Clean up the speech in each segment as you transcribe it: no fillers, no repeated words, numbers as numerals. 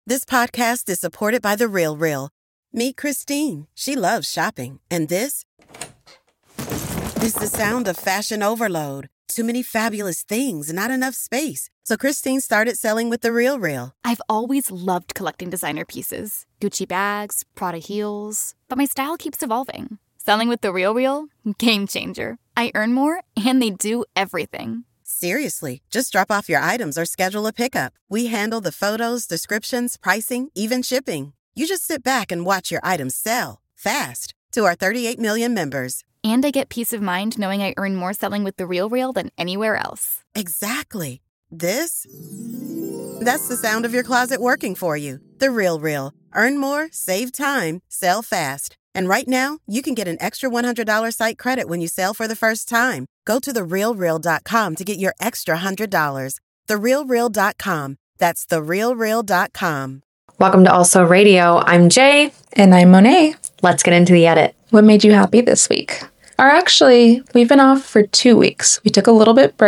This podcast is supported by The RealReal. Meet Christine. She loves shopping. And this is the sound of fashion overload. Too many fabulous things, not enough space. So Christine started selling with The RealReal. I've always loved collecting designer pieces. Gucci bags, Prada heels. But my style keeps evolving. Selling with The RealReal? Game changer. I earn more, and they do everything. Seriously, just drop off your items or schedule a pickup. We handle the photos, descriptions, pricing, even shipping. You just sit back and watch your items sell fast to our 38 million members. And I get peace of mind knowing I earn more selling with The RealReal than anywhere else. Exactly. That's the sound of your closet working for you. The RealReal. Earn more, save time, sell fast. And right now, you can get an extra $100 site credit when you sell for the first time. Go to therealreal.com to get your extra $100. Therealreal.com. That's therealreal.com. Welcome to Also Radio. I'm Jay. And I'm Monet. Let's get into the edit. What made you happy this week? Or actually, we've been off for 2 weeks. We took a little bit of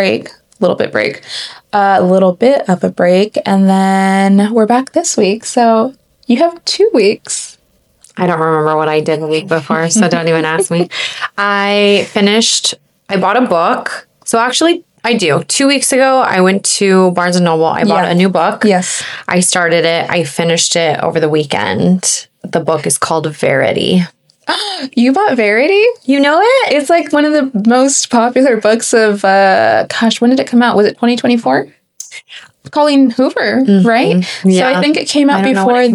a break, and then we're back this week. So you have 2 weeks. I don't remember what I did the week before, so don't even ask me. I bought a book. So actually, I do. 2 weeks ago, I went to Barnes & Noble. I bought a new book. Yes. I started it. I finished it over the weekend. The book is called Verity. You bought Verity? You know it? It's like one of the most popular books of, when did it come out? Was it 2024? Colleen Hoover, right? Yeah. So I think it came out before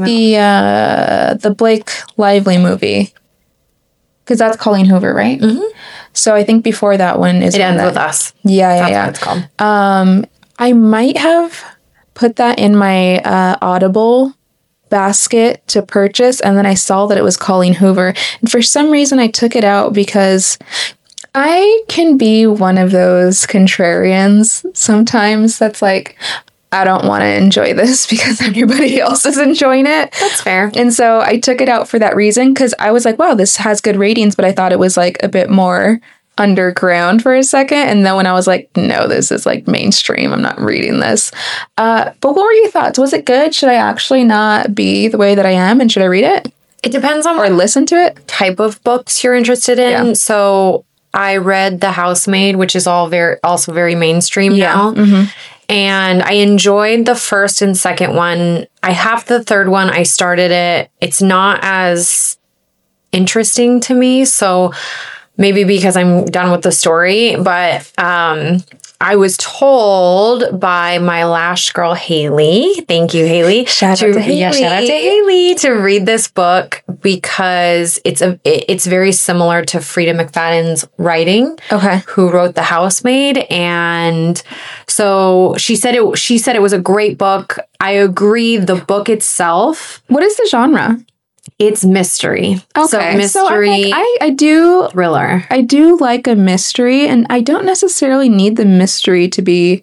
the Blake Lively movie. Because that's Colleen Hoover, right? Mm-hmm. So I think before that one is... It ends with us. Yeah. That's what it's called. I might have put that in my Audible basket to purchase, and then I saw that it was Colleen Hoover. And for some reason, I took it out because I can be one of those contrarians sometimes that's like, I don't want to enjoy this because everybody else is enjoying it. That's fair. And so I took it out for that reason because I was like, wow, this has good ratings, but I thought it was like a bit more underground for a second. And then when I was like, no, this is like mainstream, I'm not reading this. But what were your thoughts? Was it good? Should I actually not be the way that I am? And should I read it? It depends on or listen to it. Type of books you're interested in. Yeah. So I read The Housemaid, which is also very mainstream now. Mm-hmm. And I enjoyed the first and second one. I have the third one. I started it. It's not as interesting to me. So maybe because I'm done with the story. But I was told by my lash girl, Haley. Thank you, Haley. Shout out to Haley. Yeah, shout out to Haley to read this book because it's very similar to Frida McFadden's writing. Okay. Who wrote The Housemaid. And so she said it was a great book. I agree. The book itself. What is the genre? It's mystery. Okay. So mystery. So I do thriller. I do like a mystery, and I don't necessarily need the mystery to be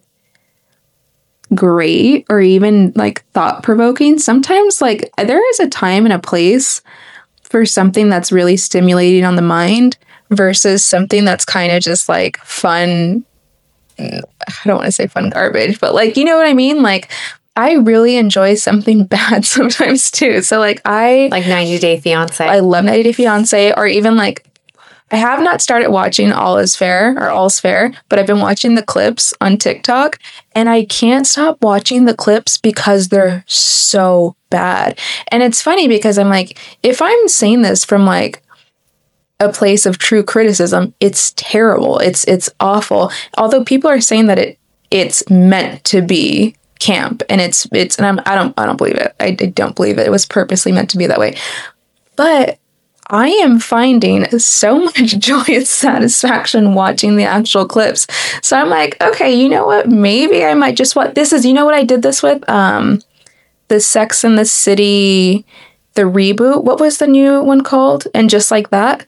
great or even like thought-provoking. Sometimes like there is a time and a place for something that's really stimulating on the mind versus something that's kind of just like fun. I don't want to say fun garbage, but like, you know what I mean? Like, I really enjoy something bad sometimes too. So like 90 Day Fiancé. I love 90 Day Fiancé, or even like I have not started watching All's Fair, but I've been watching the clips on TikTok, and I can't stop watching the clips because they're so bad. And it's funny because I'm like, if I'm saying this from like a place of true criticism, it's terrible. It's awful. Although people are saying that it's meant to be camp, and I don't believe it. I don't believe it. It was purposely meant to be that way. But I am finding so much joy and satisfaction watching the actual clips. So I'm like, okay, you know what? Maybe I might just watch. You know what I did this with? The Sex and the City, the reboot. What was the new one called? And Just Like That.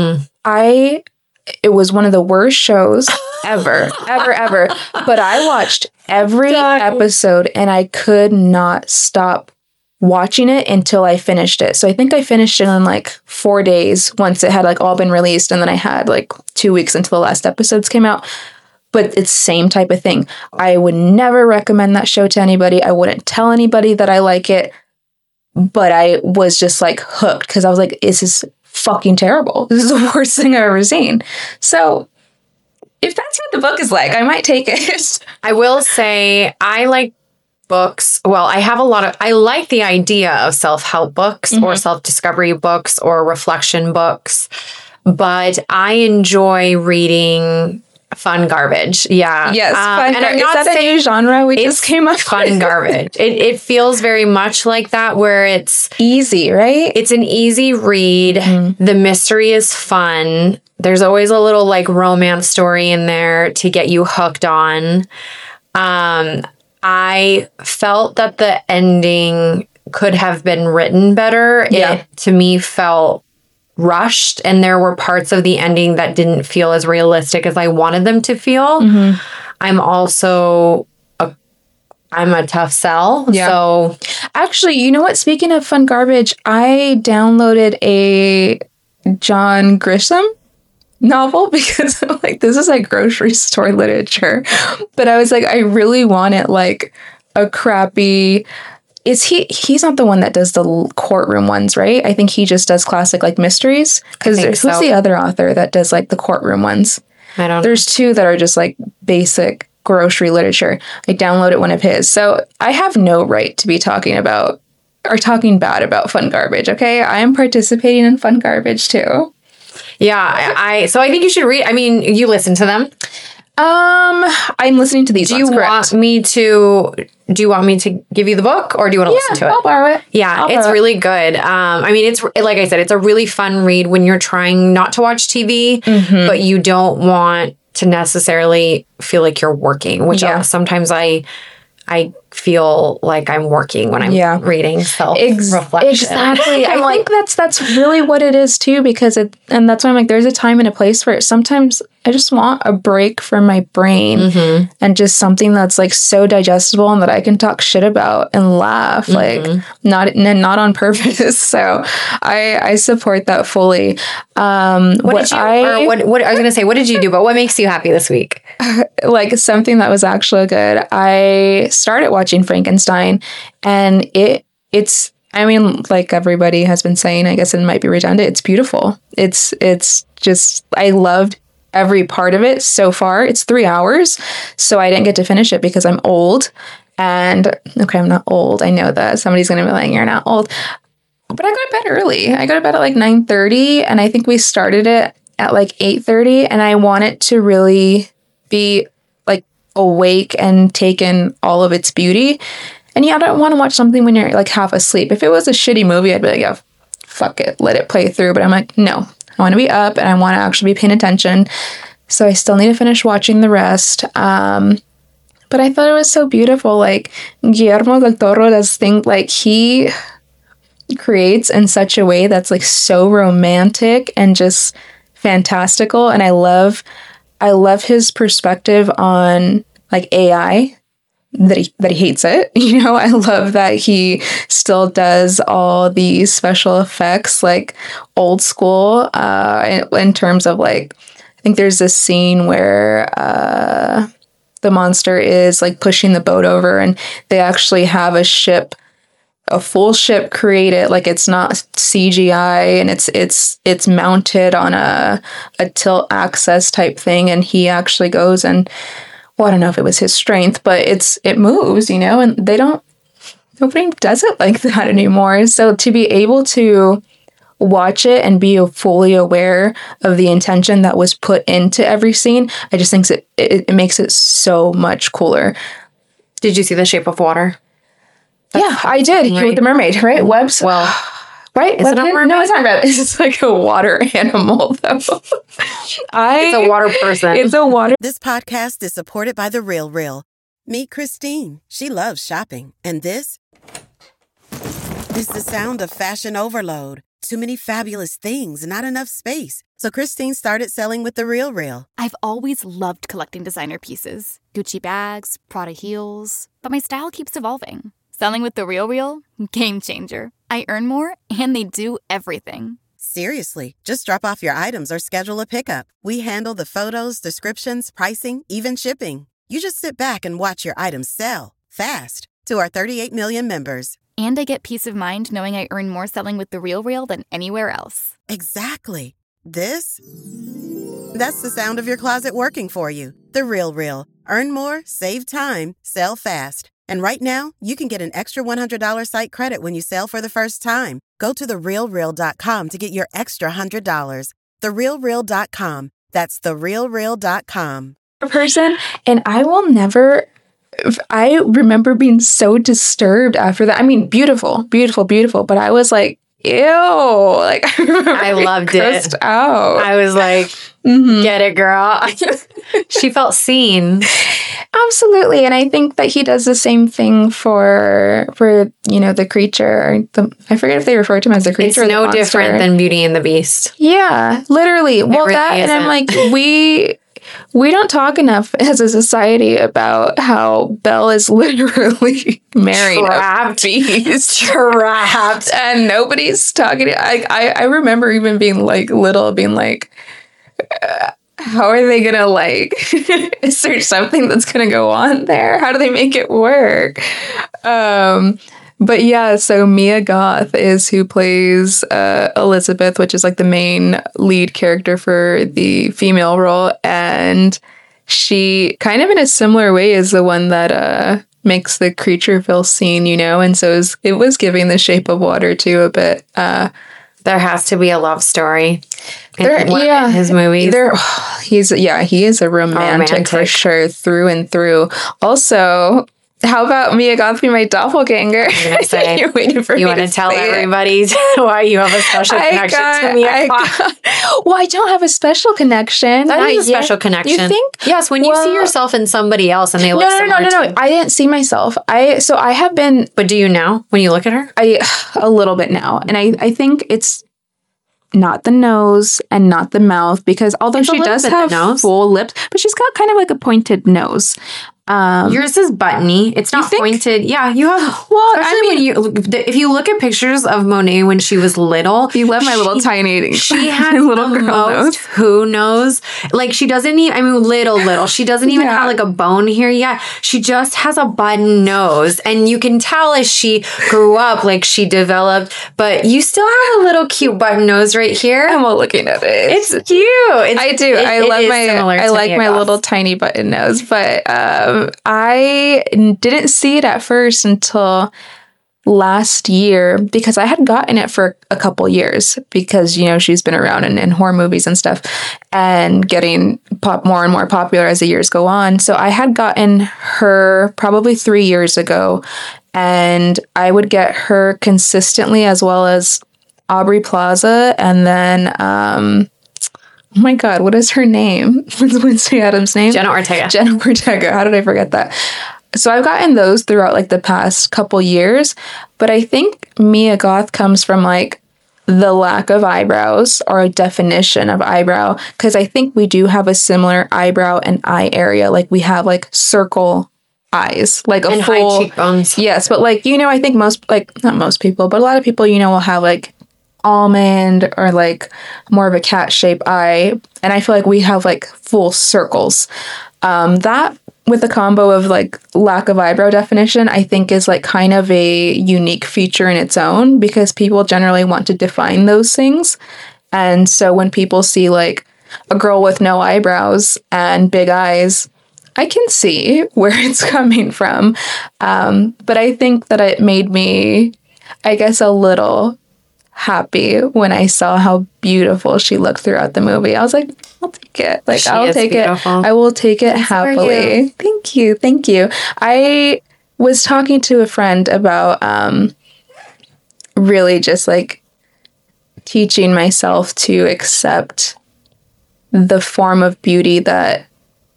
It was one of the worst shows ever. But I watched every episode, and I could not stop watching it until I finished it. So I think I finished it in like 4 days once it had like all been released, and then I had like 2 weeks until the last episodes came out. But it's the same type of thing. I would never recommend that show to anybody. I wouldn't tell anybody that I like it. but I was just like hooked because I was like, this is fucking terrible. This is the worst thing I've ever seen. So if that's what the book is like, I might take it. I will say I like books. Well, I like the idea of self-help books or self-discovery books or reflection books, but I enjoy reading fun garbage. Yeah. Yes. And I'm not is that saying a new genre we just came up fun with? garbage. It feels very much like that, where it's easy, right? It's an easy read. The mystery is fun. There's always a little like romance story in there to get you hooked on. I felt that the ending could have been written better. Yeah. It, to me, felt rushed, and there were parts of the ending that didn't feel as realistic as I wanted them to feel. I'm also I'm a tough sell. Yeah. So actually, you know what? Speaking of fun garbage, I downloaded a John Grisham novel because I'm like, this is like grocery store literature. But I was like, I really wanted like a crappy. He's not the one that does the courtroom ones, right? I think he just does classic like mysteries. Because who's the other author that does like the courtroom ones? I don't know. There's two that are just like basic grocery literature. I downloaded one of his. So I have no right to be talking about or talking bad about fun garbage, okay? I am participating in fun garbage too. Yeah, so I think you should read. I mean, you listen to them. I'm listening to these. Do you want me to give you the book, or do you want to listen to it? I'll borrow it. Yeah, it's really good. I mean, it's like I said, it's a really fun read when you're trying not to watch TV, but you don't want to necessarily feel like you're working, which sometimes I feel like I'm working when I'm reading self-reflection. Exactly. I think that's really what it is too, because and that's why I'm like, there's a time and a place for it. Sometimes I just want a break from my brain and just something that's like so digestible and that I can talk shit about and laugh, like not on purpose. So I support that fully. What I was going to say, what did you do? But what makes you happy this week? Like something that was actually good. I started watching Frankenstein, and it's I mean, like everybody has been saying, I guess it might be redundant, it's beautiful. It's just, I loved every part of it so far. It's 3 hours, so I didn't get to finish it because I'm old. And okay, I'm not old. I know that somebody's going to be like, you're not old. But I go to bed early. I go to bed at like 9:30, and I think we started it at like 8:30, and I want it to really be like awake and take in all of its beauty. And I don't want to watch something when you're like half asleep. If it was a shitty movie, I'd be like, yeah, fuck it, let it play through. But I'm like, no, I want to be up and I want to actually be paying attention. So I still need to finish watching the rest. But I thought it was so beautiful. Like Guillermo del Toro does things like he creates in such a way that's like so romantic and just fantastical. And I love his perspective on like AI. That he hates it. You know, I love that he still does all these special effects like old school in terms of like, I think there's this scene where the monster is like pushing the boat over, and they actually have a full ship created. Like it's not CGI, and it's mounted on a tilt access type thing, and he actually goes and, well, I don't know if it was his strength, but it moves, you know, and nobody does it like that anymore. So to be able to watch it and be fully aware of the intention that was put into every scene, I just think it makes it so much cooler. Did you see The Shape of Water? Yeah, I did. Right. With the mermaid, right? Webs. Well, right? Is it a mermaid? No, it's not red. It's like a water animal, though. It's a water person. It's a water. This podcast is supported by The Real Real. Meet Christine. She loves shopping. And this is the sound of fashion overload. Too many fabulous things, not enough space. So Christine started selling with The Real Real. I've always loved collecting designer pieces. Gucci bags, Prada heels. But my style keeps evolving. Selling with The Real Real? Game changer. I earn more, and they do everything. Seriously, just drop off your items or schedule a pickup. We handle the photos, descriptions, pricing, even shipping. You just sit back and watch your items sell fast to our 38 million members. And I get peace of mind knowing I earn more selling with The RealReal than anywhere else. Exactly. That's the sound of your closet working for you. The RealReal. Earn more, save time, sell fast. And right now, you can get an extra $100 site credit when you sell for the first time. Go to therealreal.com to get your extra $100. Therealreal.com. That's therealreal.com. Person, and I remember being so disturbed after that. I mean, beautiful, beautiful, beautiful, but I was like, ew. Like, I loved it. Out. I was like, get it, girl. She felt seen. Absolutely. And I think that he does the same thing for the creature. I forget if they refer to him as the creature. It's no different than Beauty and the Beast. Yeah, literally. Well, really and I'm like, we don't talk enough as a society about how Belle is literally married trapped. A beast. Trapped. And nobody's talking. I remember even being like little, being like, how are they gonna is there something that's gonna go on there? How do they make it work? But yeah, so Mia Goth is who plays Elizabeth, which is like the main lead character for the female role. And she kind of in a similar way is the one that makes the creature feel seen, and so it was giving The Shape of Water too a bit. There has to be a love story in his movies. He is a romantic for sure, through and through. Also, how about Mia Goth be my doppelganger? I'm gonna say, you're waiting for you want to tell everybody why you have a special connection to Mia Goth? Well, I don't have a special connection. That is a special connection. You think? Yes, when you see yourself in somebody else and they look similar. No. I didn't see myself. I have been. But do you now when you look at her? A little bit now, and I think it's not the nose and not the mouth, because although she does have full lips, but she's got kind of like a pointed nose. Yours is buttony. It's not pointed. Yeah, you have. Well, especially if you look at pictures of Monet when she was little, you love my little tiny. She had little girl nose. Who knows? Like she doesn't even. I mean, little. She doesn't even have like a bone here yet. She just has a button nose, and you can tell as she grew up, like she developed. But you still have a little cute button nose right here. I'm all looking at it. It's cute. I do. I like my little tiny button nose, but. I didn't see it at first until last year because I had gotten it for a couple years because, she's been around in horror movies and stuff and getting more and more popular as the years go on. So I had gotten her probably 3 years ago, and I would get her consistently, as well as Aubrey Plaza, and then oh my God, what is her name? What's Wednesday Addams' name? Jenna Ortega. How did I forget that? So I've gotten those throughout like the past couple years, but I think Mia Goth comes from like the lack of eyebrows or a definition of eyebrow, because I think we do have a similar eyebrow and eye area. Like we have like circle eyes, like and full high cheekbones. Yes, but like, I think not most people, but a lot of people, will have like almond or like more of a cat-shaped eye, and I feel like we have like full circles. That with the combo of like lack of eyebrow definition, I think is like kind of a unique feature in its own, because people generally want to define those things. And so when people see like a girl with no eyebrows and big eyes, I can see where it's coming from. But I think that it made me, I guess, a little happy when I saw how beautiful she looked throughout the movie. I was like, I'll take it. Like, I'll take beautiful. It. I will take it happily. Thank you. I was talking to a friend about really just like teaching myself to accept the form of beauty that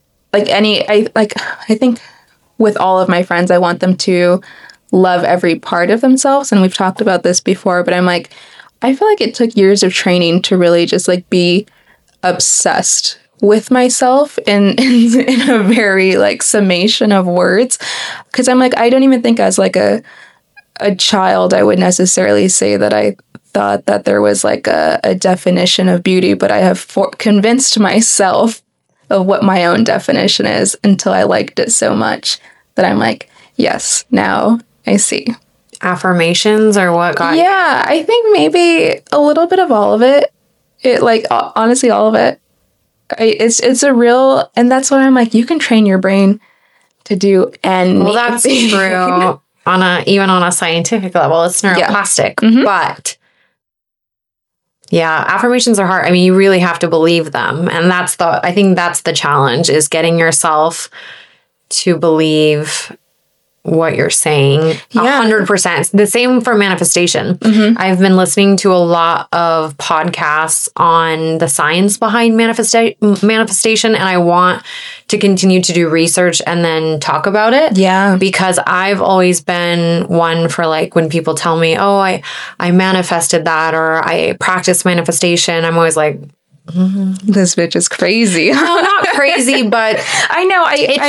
I think with all of my friends, I want them to love every part of themselves. And we've talked about this before, but I'm like, I feel like it took years of training to really just like be obsessed with myself in a very like summation of words. Cause I'm like, I don't even think as like a child, I would necessarily say that I thought that there was like a definition of beauty, but I have convinced myself of what my own definition is until I liked it so much that I'm like, yes, now I see. Affirmations or what got you? Yeah, I think maybe a little bit of all of it. Honestly, all of it. It's a real, and that's why I'm like, you can train your brain to do anything. Well, that's true even on a scientific level. It's neuroplastic, but yeah, affirmations are hard. I mean, you really have to believe them, and I think that's the challenge, is getting yourself to believe what you're saying 100%. The same for manifestation. I've been listening to a lot of podcasts on the science behind manifestation, and I want to continue to do research and then talk about it. Yeah. Because I've always been one for like when people tell me, oh, I manifested that, or I practiced manifestation, I'm always like, this bitch is crazy. No, not crazy, but I know.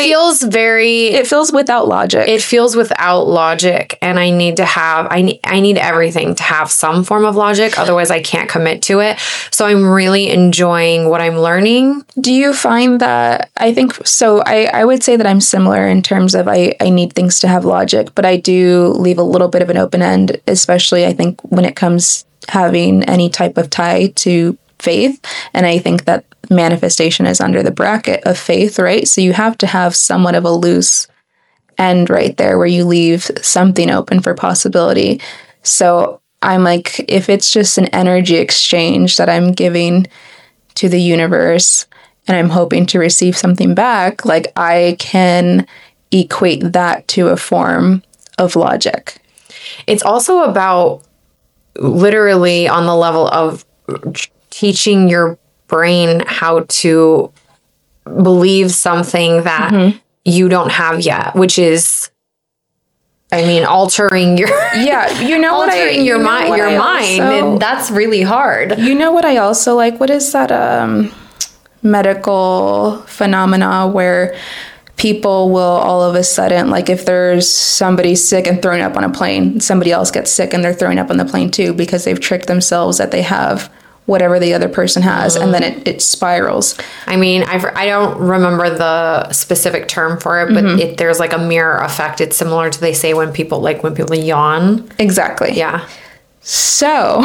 It feels without logic. It feels without logic, and I need everything to have some form of logic. Otherwise, I can't commit to it. So I'm really enjoying what I'm learning. Do you find that? I think so. I would say that I'm similar in terms of I need things to have logic, but I do leave a little bit of an open end, especially I think when it comes having any type of tie to faith. And I think that manifestation is under the bracket of faith, right? So you have to have somewhat of a loose end right there where you leave something open for possibility. So I'm like, if it's just an energy exchange that I'm giving to the universe and I'm hoping to receive something back, like I can equate that to a form of logic. It's also about literally on the level of teaching your brain how to believe something that you don't have yet, which is, I mean, altering your altering your mind, and that's really hard. You know what I also like? What is that medical phenomena where people will all of a sudden, like if there's somebody sick and thrown up on a plane, somebody else gets sick and they're throwing up on the plane too, because they've tricked themselves that they have whatever the other person has, and then it spirals. I mean, I don't remember the specific term for it, but there's like a mirror effect. It's similar to, they say when people yawn. Exactly. Yeah. So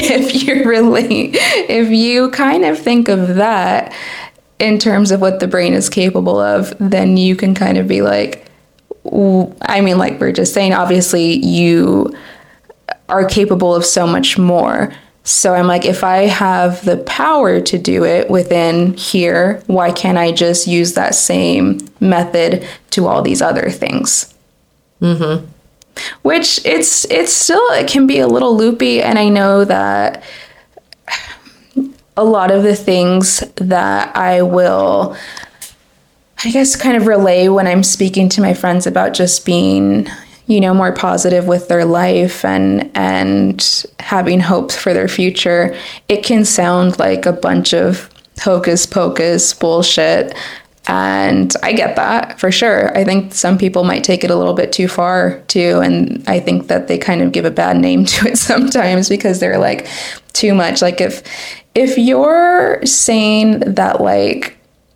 if you kind of think of that in terms of what the brain is capable of, then you can kind of be like, I mean, like we're just saying, obviously you are capable of so much more. So I'm like, if I have the power to do it within here, why can't I just use that same method to all these other things? Which it can be a little loopy. And I know that a lot of the things that I will, I guess, kind of relay when I'm speaking to my friends about just being, more positive with their life and having hope for their future, it can sound like a bunch of hocus pocus bullshit. And I get that for sure. I think some people might take it a little bit too far too. And I think that they kind of give a bad name to it sometimes because they're like too much. Like if you're saying that, like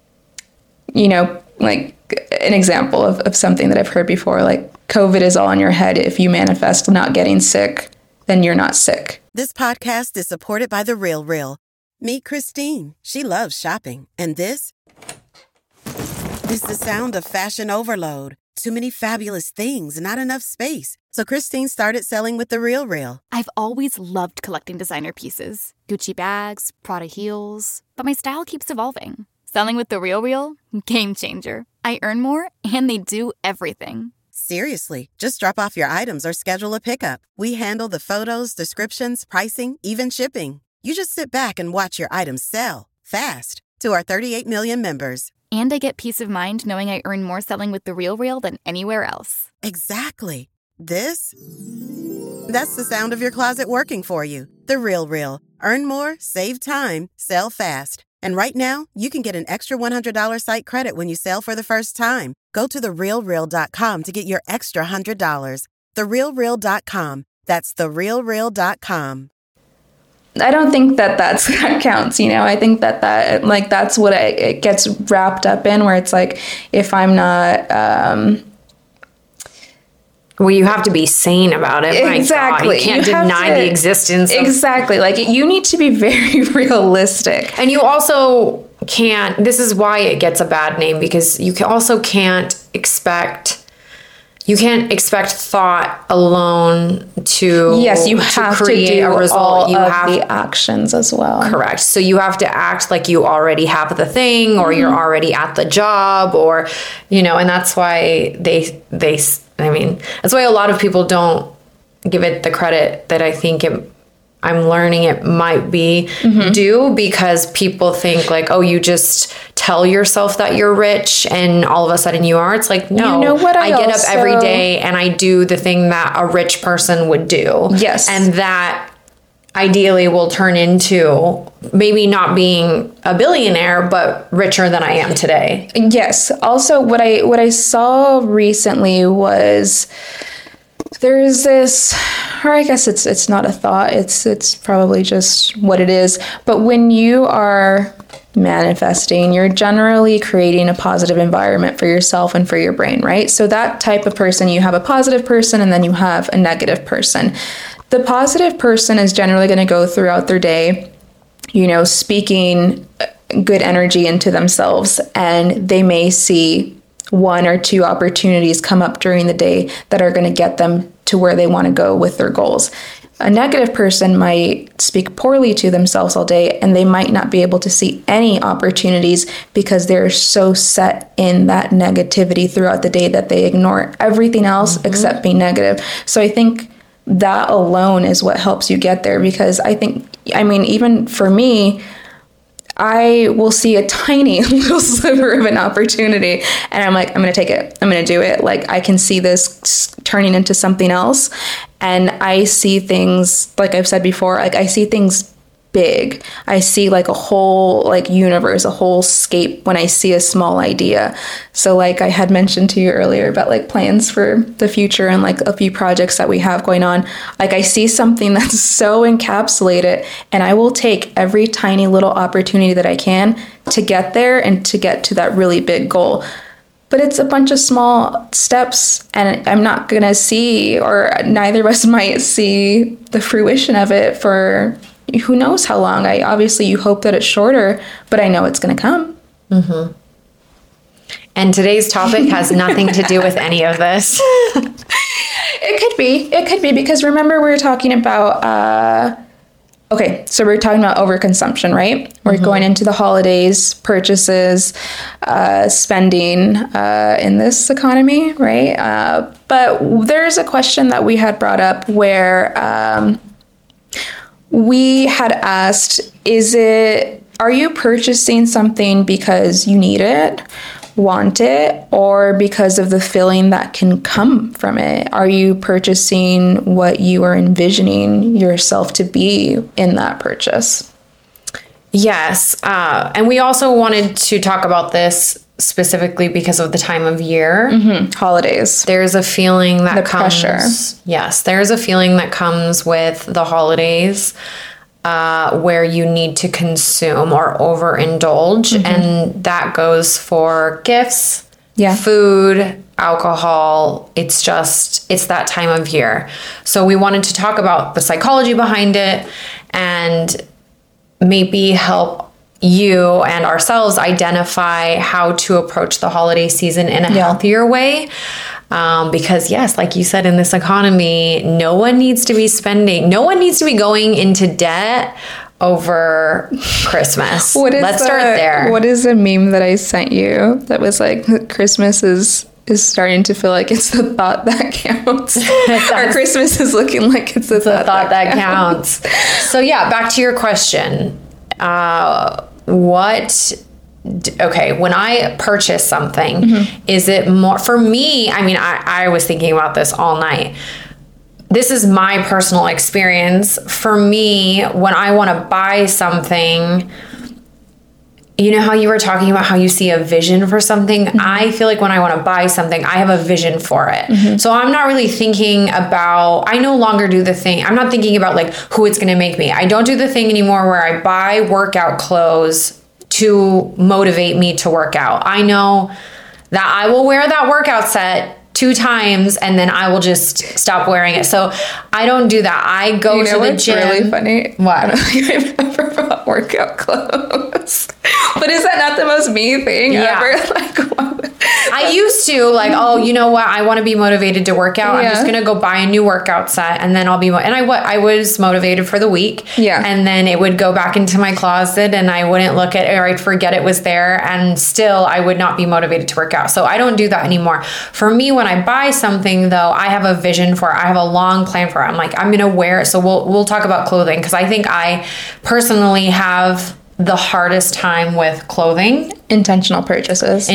an example of something that I've heard before, like COVID is all in your head. If you manifest not getting sick, then you're not sick. This podcast is supported by The Real Real. Meet Christine. She loves shopping. And this is the sound of fashion overload. Too many fabulous things, not enough space. So Christine started selling with The Real Real. I've always loved collecting designer pieces. Gucci bags, Prada heels. But my style keeps evolving. Selling with The Real Real? Game changer. I earn more, and they do everything. Seriously, just drop off your items or schedule a pickup. We handle the photos, descriptions, pricing, even shipping. You just sit back and watch your items sell fast to our 38 million members. And I get peace of mind knowing I earn more selling with The Real Real than anywhere else. Exactly. That's the sound of your closet working for you. The Real Real. Earn more, save time, sell fast. And right now, you can get an extra $100 site credit when you sell for the first time. Go to therealreal.com to get your extra $100. Therealreal.com. That's therealreal.com. I don't think that counts, I think that that's what it gets wrapped up in, where it's like, if I'm not, Well, you have to be sane about it. Exactly. My God, you can't deny the existence. Exactly. Like, you need to be very realistic. And you also can't, this is why it gets a bad name, because you can't expect thought alone to Yes, you have to create do a result. all You of have the actions as well. Correct. So you have to act like you already have the thing, or you're already at the job, or, and that's why that's why a lot of people don't give it the credit that I think I'm learning it might be due, because people think like, oh, you just tell yourself that you're rich and all of a sudden you are. It's like, no, You know what I get up every day and I do the thing that a rich person would do. Yes. And that ideally will turn into maybe not being a billionaire, but richer than I am today. Yes. Also, what I saw recently was there's this, or I guess it's not a thought, it's probably just what it is. But when you are manifesting, you're generally creating a positive environment for yourself and for your brain, right? So that type of person, you have a positive person and then you have a negative person. The positive person is generally going to go throughout their day, speaking good energy into themselves, and they may see one or two opportunities come up during the day that are going to get them to where they want to go with their goals. A negative person might speak poorly to themselves all day, and they might not be able to see any opportunities because they're so set in that negativity throughout the day that they ignore everything else except being negative. So I think that alone is what helps you get there, because even for me, I will see a tiny little sliver of an opportunity and I'm like, I'm going to take it. I'm going to do it. Like, I can see this turning into something else. And I see things, like I've said before, like I see things big. I see like a whole universe, a whole scape when I see a small idea. So like I had mentioned to you earlier about like plans for the future and like a few projects that we have going on. Like I see something that's so encapsulated, and I will take every tiny little opportunity that I can to get there and to get to that really big goal. But it's a bunch of small steps, and I'm not going to see, or neither of us might see the fruition of it for who knows how long. You hope that it's shorter, but I know it's going to come. Mm-hmm. And today's topic has nothing to do with any of this. It could be because remember we were talking about, so we're talking about overconsumption, right? We're going into the holidays, purchases, spending in this economy, right? But there's a question that we had brought up where we had asked, are you purchasing something because you need it, want it, or because of the feeling that can come from it? Are you purchasing what you are envisioning yourself to be in that purchase? Yes. And we also wanted to talk about this specifically because of the time of year. Holidays. There's a feeling that comes. Pressure. Yes. There's a feeling that comes with the holidays where you need to consume or overindulge. And that goes for gifts, food, alcohol. It's that time of year. So we wanted to talk about the psychology behind it and maybe help you and ourselves identify how to approach the holiday season in a healthier way. Because yes, like you said, in this economy, no one needs to be going into debt over Christmas. Let's start there. What is a meme that I sent you that was like, Christmas is starting to feel like it's the thought that counts. Or Christmas is looking like it's the thought that counts. So yeah, back to your question. When I purchase something, is it more for me? I mean, I was thinking about this all night. This is my personal experience. For me, when I want to buy something, you know how you were talking about how you see a vision for something? I feel like when I want to buy something, I have a vision for it. So I'm not really thinking about, I no longer do the thing. I'm not thinking about like who it's going to make me. I don't do the thing anymore where I buy workout clothes to motivate me to work out. I know that I will wear that workout set 2 times and then I will just stop wearing it. So I don't do that. I go to the gym. Really funny. What? I don't know if you remember about workout clothes. But is that not the most me thing ever? Like, I used to like, oh, you know what? I want to be motivated to work out. I'm just going to go buy a new workout set and then I'll be, and I was motivated for the week. Yeah. And then it would go back into my closet and I wouldn't look at it or I'd forget it was there. And still I would not be motivated to work out. So I don't do that anymore. For me, when I buy something though, I have a vision for it. I have a long plan for it. I'm like, I'm going to wear it. So we'll talk about clothing because I think I personally have the hardest time with clothing. Intentional purchases.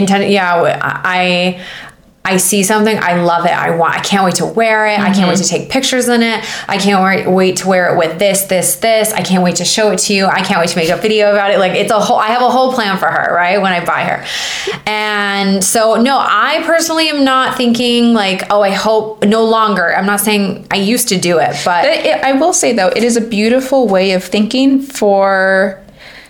I see something, I love it. I can't wait to wear it. I can't wait to take pictures in it. I can't wait to wear it with this. I can't wait to show it to you. I can't wait to make a video about it. Like I have a whole plan for her, right? When I buy her. And so, no, I personally am not thinking like, oh, I hope no longer. I'm not saying I used to do it, but I will say though, it is a beautiful way of thinking for,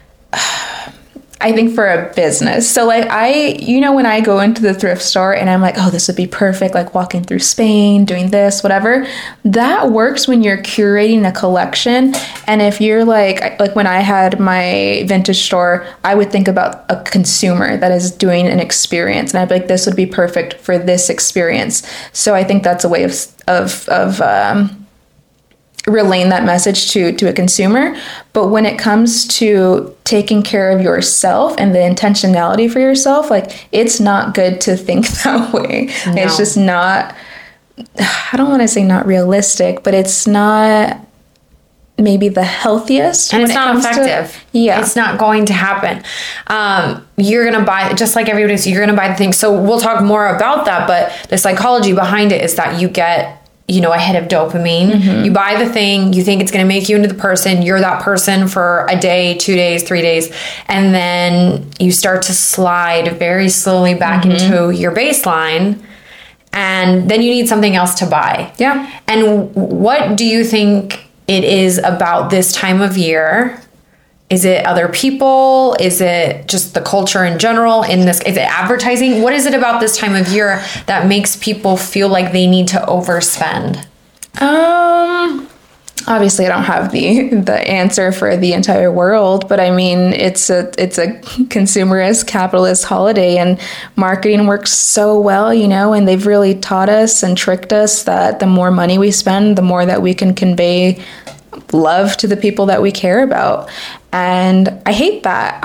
I think for a business. So like when I go into the thrift store and I'm like, oh, this would be perfect, like walking through Spain, doing this, whatever, that works when you're curating a collection. And if you're like when I had my vintage store, I would think about a consumer that is doing an experience. And I'd be like, this would be perfect for this experience. So I think that's a way of relaying that message to a consumer. But when it comes to taking care of yourself and the intentionality for yourself, like it's not good to think that way. No. It's just not, I don't want to say not realistic, but it's not maybe the healthiest. And it's not effective. It's not going to happen. You're going to buy, just like everybody else, you're going to buy the thing. So we'll talk more about that, but the psychology behind it is that you get a hit of dopamine. You buy the thing, you think it's going to make you into the person. You're that person for a day, 2 days, 3 days. And then you start to slide very slowly back into your baseline. And then you need something else to buy. Yeah. And what do you think it is about this time of year? Is it other people? Is it just the culture in general? Is it advertising? What is it about this time of year that makes people feel like they need to overspend? Obviously, I don't have the answer for the entire world, but I mean, it's a consumerist, capitalist holiday, and marketing works so well, and they've really taught us and tricked us that the more money we spend, the more that we can convey love to the people that we care about. And I hate that.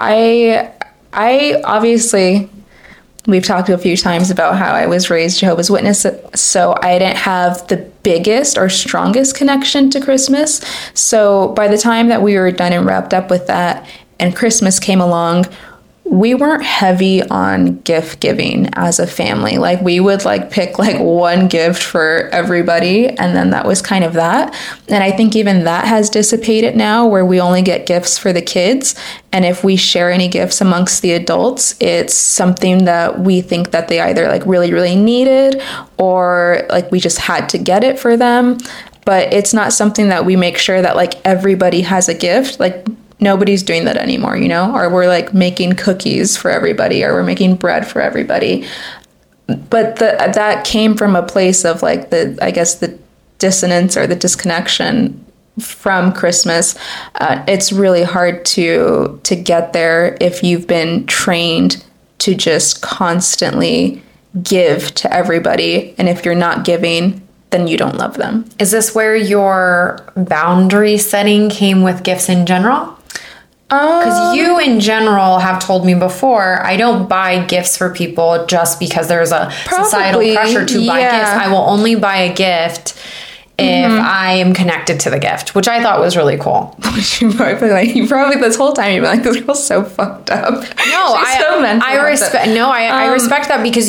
I obviously, we've talked a few times about how I was raised Jehovah's Witness, so I didn't have the biggest or strongest connection to Christmas. So by the time that we were done and wrapped up with that and Christmas came along, we weren't heavy on gift giving as a family. Like we would pick one gift for everybody, and then that was kind of that. And I think even that has dissipated now, where we only get gifts for the kids. And if we share any gifts amongst the adults, it's something that we think that they either really, really needed, or we just had to get it for them. But it's not something that we make sure that everybody has a gift. Nobody's doing that anymore, or we're making cookies for everybody, or we're making bread for everybody. But that came from a place of the dissonance or the disconnection from Christmas. It's really hard to get there if you've been trained to just constantly give to everybody. And if you're not giving, then you don't love them. Is this where your boundary setting came with gifts in general? Because you in general have told me before, I don't buy gifts for people just because there's a societal pressure to buy gifts. I will only buy a gift if I am connected to the gift, which I thought was really cool. You probably this whole time you've been this girl's so fucked up. No, I respect that because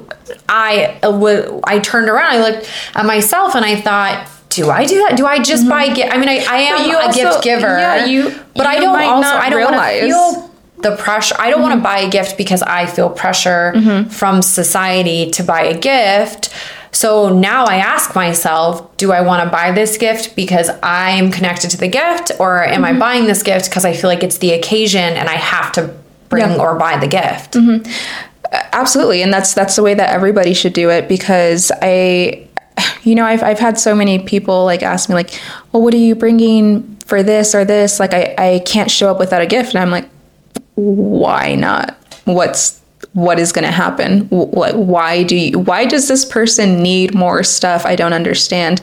I turned around, I looked at myself and I thought, do I do that? Do I just buy gift? I mean, I am a gift giver, but I don't want to feel the pressure. I don't want to buy a gift because I feel pressure from society to buy a gift. So now I ask myself, do I want to buy this gift because I am connected to the gift, or am I buying this gift because I feel like it's the occasion and I have to bring or buy the gift? Absolutely. And that's the way that everybody should do it, because I've had so many people like ask me like, well, what are you bringing for this or this? Like, I can't show up without a gift. And I'm like, why not? What is going to happen? Why does this person need more stuff? I don't understand.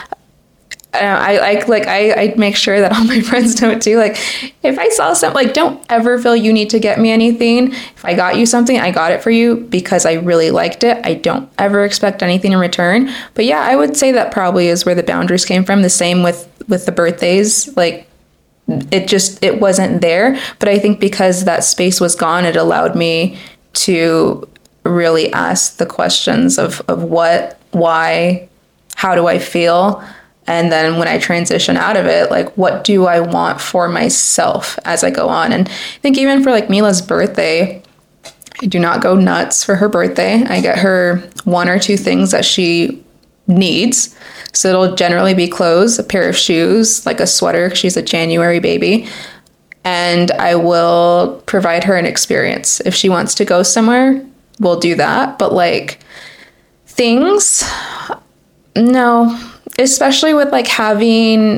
I make sure that all my friends know it too. Like, if I saw something, like, don't ever feel you need to get me anything. If I got you something, I got it for you because I really liked it. I don't ever expect anything in return. But yeah, I would say that probably is where the boundaries came from. The same with the birthdays. Like, it wasn't there. But I think because that space was gone, it allowed me to really ask the questions of what, why, how do I feel? And then when I transition out of it, like, what do I want for myself as I go on? And I think even for like Mila's birthday, I do not go nuts for her birthday. I get her 1 or 2 things that she needs. So it'll generally be clothes, a pair of shoes, like a sweater. She's a January baby. And I will provide her an experience. If she wants to go somewhere, we'll do that. But like things, no. Especially with like having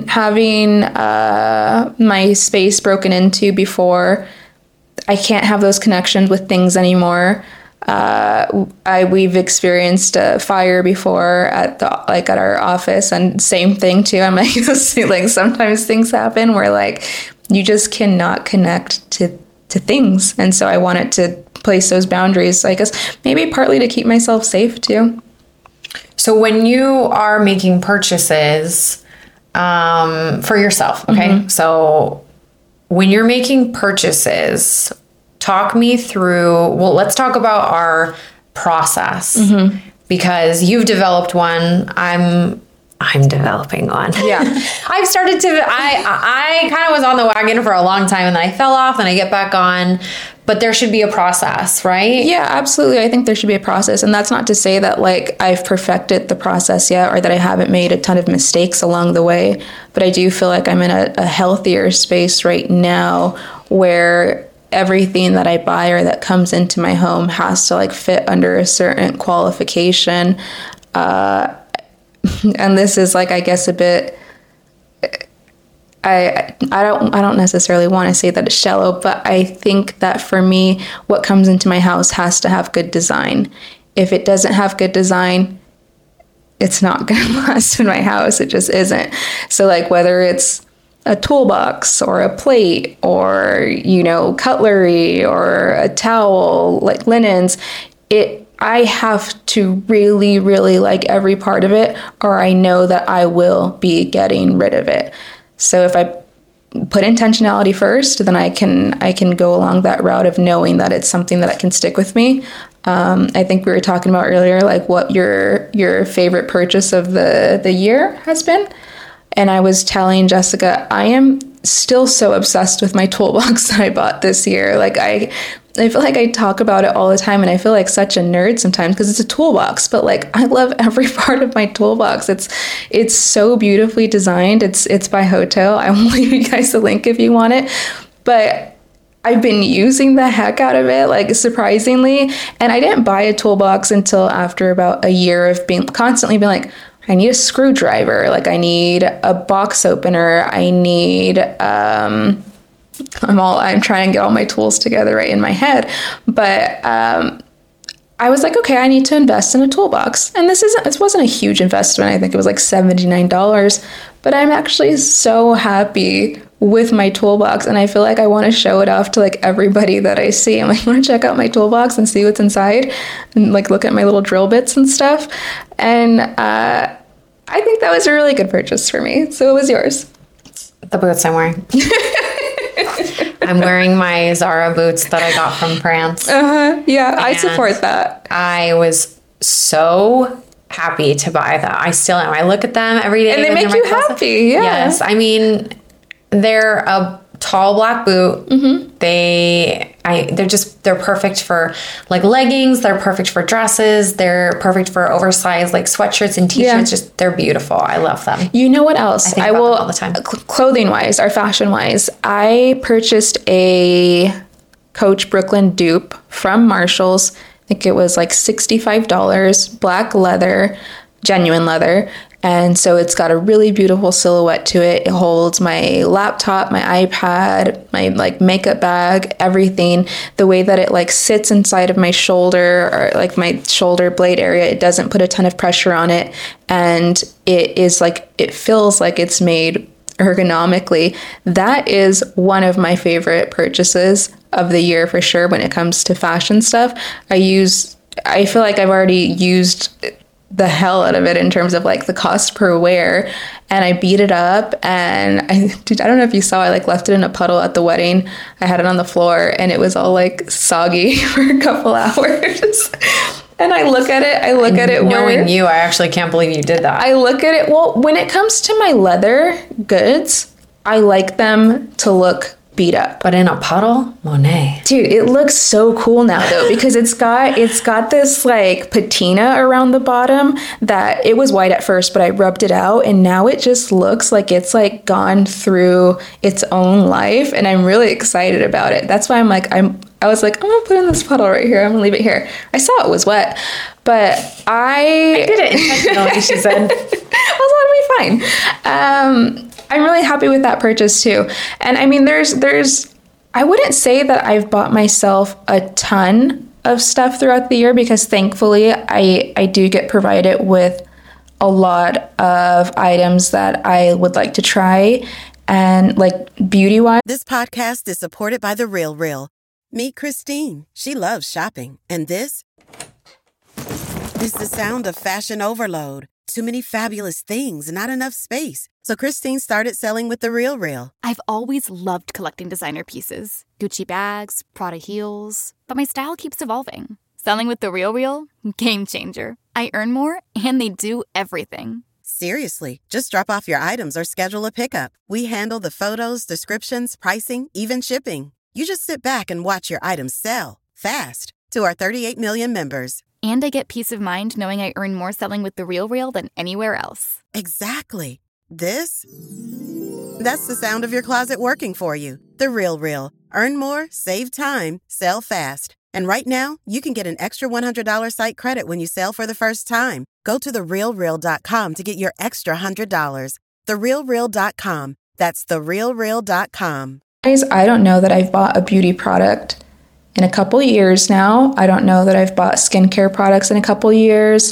my space broken into before, I can't have those connections with things anymore. We've experienced a fire before at our office, and same thing too. I'm like, like sometimes things happen where like you just cannot connect to things, and so I wanted to place those boundaries. So I guess maybe partly to keep myself safe too. So when you are making purchases for yourself, okay? Mm-hmm. So when you're making purchases, talk me through, well, let's talk about our process, mm-hmm. because you've developed one. I'm developing one. Yeah. I've started to, I kind of was on the wagon for a long time and then I fell off and I get back on, but there should be a process, right? Yeah, absolutely. I think there should be a process. And that's not to say that like I've perfected the process yet or that I haven't made a ton of mistakes along the way, but I do feel like I'm in a healthier space right now where everything that I buy or that comes into my home has to like fit under a certain qualification. And this is like, I guess a bit, I don't necessarily want to say that it's shallow, but I think that for me, what comes into my house has to have good design. If it doesn't have good design, it's not going to last in my house. It just isn't. So like whether it's a toolbox or a plate or, cutlery or a towel, like linens, I have to really, really like every part of it, or I know that I will be getting rid of it. So if I put intentionality first, then I can go along that route of knowing that it's something that can stick with me. I think we were talking about earlier, like what your favorite purchase of the year has been. And I was telling Jessica, I am still so obsessed with my toolbox that I bought this year. Like I feel like I talk about it all the time and I feel like such a nerd sometimes because it's a toolbox, but like I love every part of my toolbox. It's so beautifully designed. It's by Hotel. I will leave you guys the link if you want it. But I've been using the heck out of it, like surprisingly. And I didn't buy a toolbox until after about a year of constantly being like, I need a screwdriver, like I need a box opener, I need I'm trying to get all my tools together right in my head. But I was like, okay, I need to invest in a toolbox. And this wasn't a huge investment. I think it was like $79. But I'm actually so happy with my toolbox. And I feel like I want to show it off to like everybody that I see. I'm like, want to check out my toolbox and see what's inside and like look at my little drill bits and stuff. And I think that was a really good purchase for me. So it was yours. The boots I'm wearing. I'm wearing my Zara boots that I got from France. Yeah, I support that. I was so happy to buy that. I still am. I look at them every day. And they make you happy. Yeah. Yes. I mean, they're a tall black boot. Mm-hmm. They're perfect for like leggings. They're perfect for dresses. They're perfect for oversized like sweatshirts and t-shirts. Yeah. Just they're beautiful. I love them. You know what else? I think about them all the time. Clothing wise or fashion wise, I purchased a Coach Brooklyn dupe from Marshall's think it was like $65, black leather, genuine leather. And so it's got a really beautiful silhouette to it. It holds my laptop, my iPad, my like makeup bag, everything. The way that it like sits inside of my shoulder or like my shoulder blade area, it doesn't put a ton of pressure on it. And it is like, it feels like it's made ergonomically. That is one of my favorite purchases of the year for sure when it comes to fashion stuff. I feel like I've already used the hell out of it in terms of like the cost per wear, and I beat it up, and I don't know if you saw, I like left it in a puddle at the wedding. I had it on the floor and it was all like soggy for a couple hours. And I look at it. Knowing you, I actually can't believe you did that. I look at it. Well, when it comes to my leather goods, I like them to look beat up. But in a puddle? Monet. Dude, it looks so cool now though, because it's got this like patina around the bottom that it was white at first, but I rubbed it out and now it just looks like it's like gone through its own life, and I'm really excited about it. That's why I was like, I'm gonna put in this puddle right here. I'm gonna leave it here. I saw it was wet, but I did it intentionally, she said. I was like, it'll be fine. I'm really happy with that purchase too. And I mean, there's, I wouldn't say that I've bought myself a ton of stuff throughout the year, because thankfully I do get provided with a lot of items that I would like to try, and like beauty-wise. This podcast is supported by The Real Real. Meet Christine. She loves shopping. And this is the sound of fashion overload. Too many fabulous things, not enough space. So Christine started selling with The Real Real. I've always loved collecting designer pieces. Gucci bags, Prada heels. But my style keeps evolving. Selling with The Real Real? Game changer. I earn more, and they do everything. Seriously, just drop off your items or schedule a pickup. We handle the photos, descriptions, pricing, even shipping. You just sit back and watch your items sell fast to our 38 million members. And I get peace of mind knowing I earn more selling with The Real Real than anywhere else. Exactly. That's the sound of your closet working for you. The Real Real. Earn more, save time, sell fast. And right now, you can get an extra $100 site credit when you sell for the first time. Go to therealreal.com to get your extra $100. Therealreal.com. That's therealreal.com. I don't know that I've bought a beauty product in a couple years now. I don't know that I've bought skincare products in a couple years.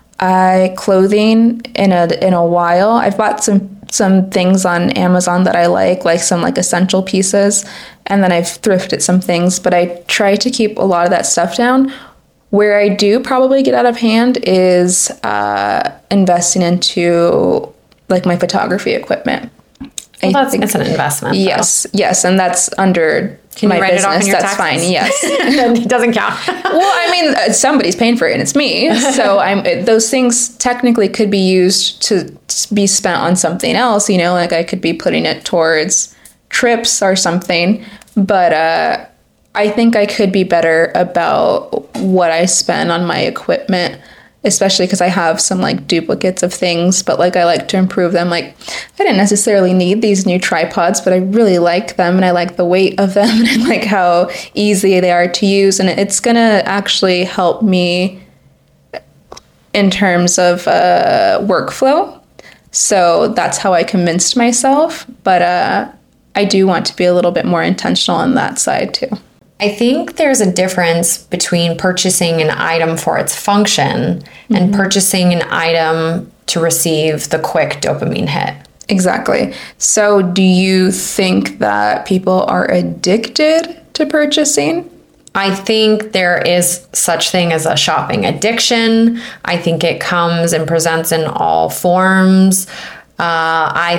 Clothing in a while. I've bought some things on Amazon that I like some like essential pieces, and then I've thrifted some things, but I try to keep a lot of that stuff down. Where I do probably get out of hand is investing into like my photography equipment. Well, it's an investment. Yes, and that's under my business. It off in your that's taxes? Fine. Yes, it doesn't count. Well, I mean, somebody's paying for it, and it's me. So those things technically could be used to be spent on something else. You know, like I could be putting it towards trips or something. But I think I could be better about what I spend on my equipment, especially because I have some like duplicates of things, but like I like to improve them. Like I didn't necessarily need these new tripods, but I really like them, and I like the weight of them, and I like how easy they are to use, and it's gonna actually help me in terms of workflow. So that's how I convinced myself, but I do want to be a little bit more intentional on that side too. I think there's a difference between purchasing an item for its function and purchasing an item to receive the quick dopamine hit. Exactly. So do you think that people are addicted to purchasing? I think there is such thing as a shopping addiction. I think it comes and presents in all forms. I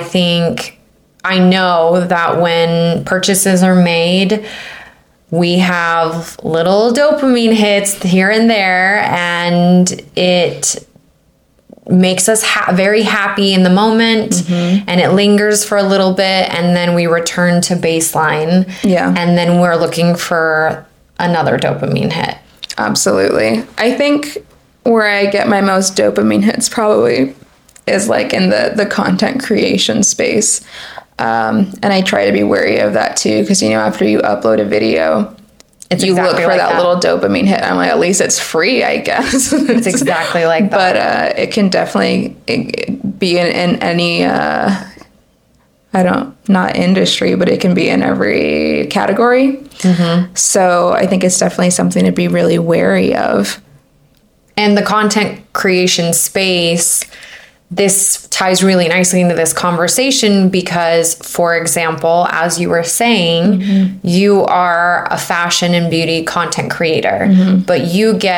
know that when purchases are made, we have little dopamine hits here and there, and it makes us very happy in the moment, and it lingers for a little bit, and then we return to baseline. Yeah. And then we're looking for another dopamine hit. Absolutely. I think where I get my most dopamine hits probably is like in the content creation space. And I try to be wary of that too, because, you know, after you upload a video, you look for that little dopamine hit. I'm like, at least it's free, I guess. It's exactly like that. But it can definitely be in any, not industry, but it can be in every category. Mm-hmm. So I think it's definitely something to be really wary of. And the content creation space, this ties really nicely into this conversation because, for example, as you were saying, mm-hmm. you are a fashion and beauty content creator, mm-hmm. but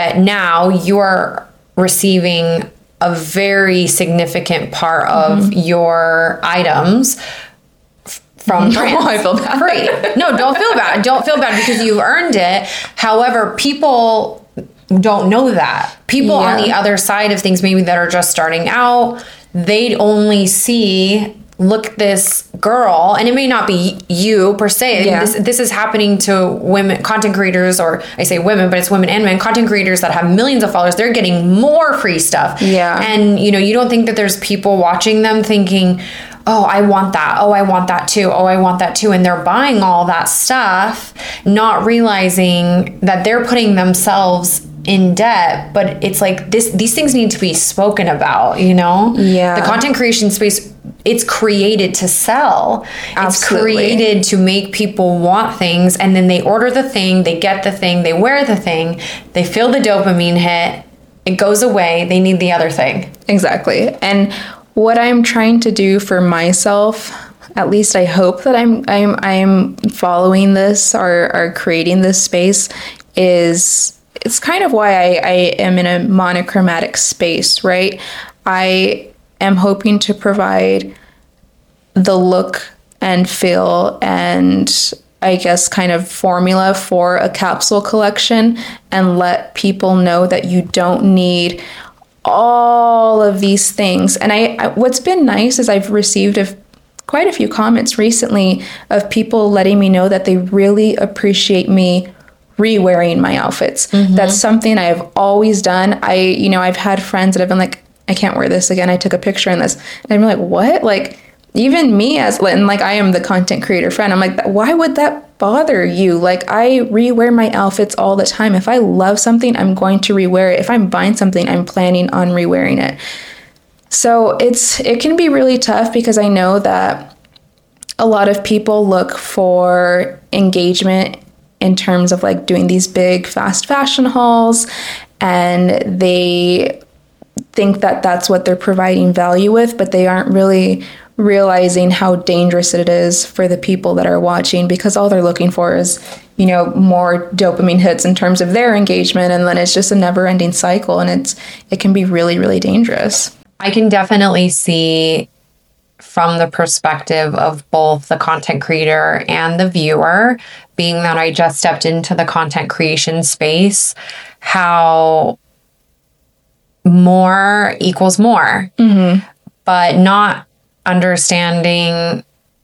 you're receiving a very significant part of mm-hmm. your items from brands. I feel bad. Great. No, don't feel bad. Don't feel bad because you've earned it. However, people don't know that. People on the other side of things, maybe that are just starting out, they only see, look, this girl, and it may not be you per se. Yeah. This is happening to women, content creators, or I say women, but it's women and men, content creators that have millions of followers. They're getting more free stuff. Yeah. And, you don't think that there's people watching them thinking, oh, I want that. Oh, I want that too. Oh, I want that too. And they're buying all that stuff, not realizing that they're putting themselves in debt. But it's like these things need to be spoken about, Yeah. The content creation space, it's created to sell. Absolutely. It's created to make people want things, and then they order the thing, they get the thing, they wear the thing, they feel the dopamine hit, it goes away, they need the other thing. Exactly. And what I'm trying to do for myself, at least I hope that I'm following this or creating this space, is it's kind of why I am in a monochromatic space, right? I am hoping to provide the look and feel and I guess kind of formula for a capsule collection and let people know that you don't need all of these things. And I what's been nice is I've received quite a few comments recently of people letting me know that they really appreciate me re-wearing my outfits. Mm-hmm. That's something I've always done. I've had friends that have been like, I can't wear this again. I took a picture in this. And I'm like, what? Like, even me I am the content creator friend. I'm like, why would that bother you? Like, I re-wear my outfits all the time. If I love something, I'm going to re-wear it. If I'm buying something, I'm planning on re-wearing it. So it can be really tough because I know that a lot of people look for engagement in terms of like doing these big fast fashion hauls, and they think that that's what they're providing value with, but they aren't really realizing how dangerous it is for the people that are watching, because all they're looking for is, more dopamine hits in terms of their engagement, and then it's just a never-ending cycle, and it can be really, really dangerous. I can definitely see from the perspective of both the content creator and the viewer, being that I just stepped into the content creation space, how more equals more, mm-hmm. but not understanding,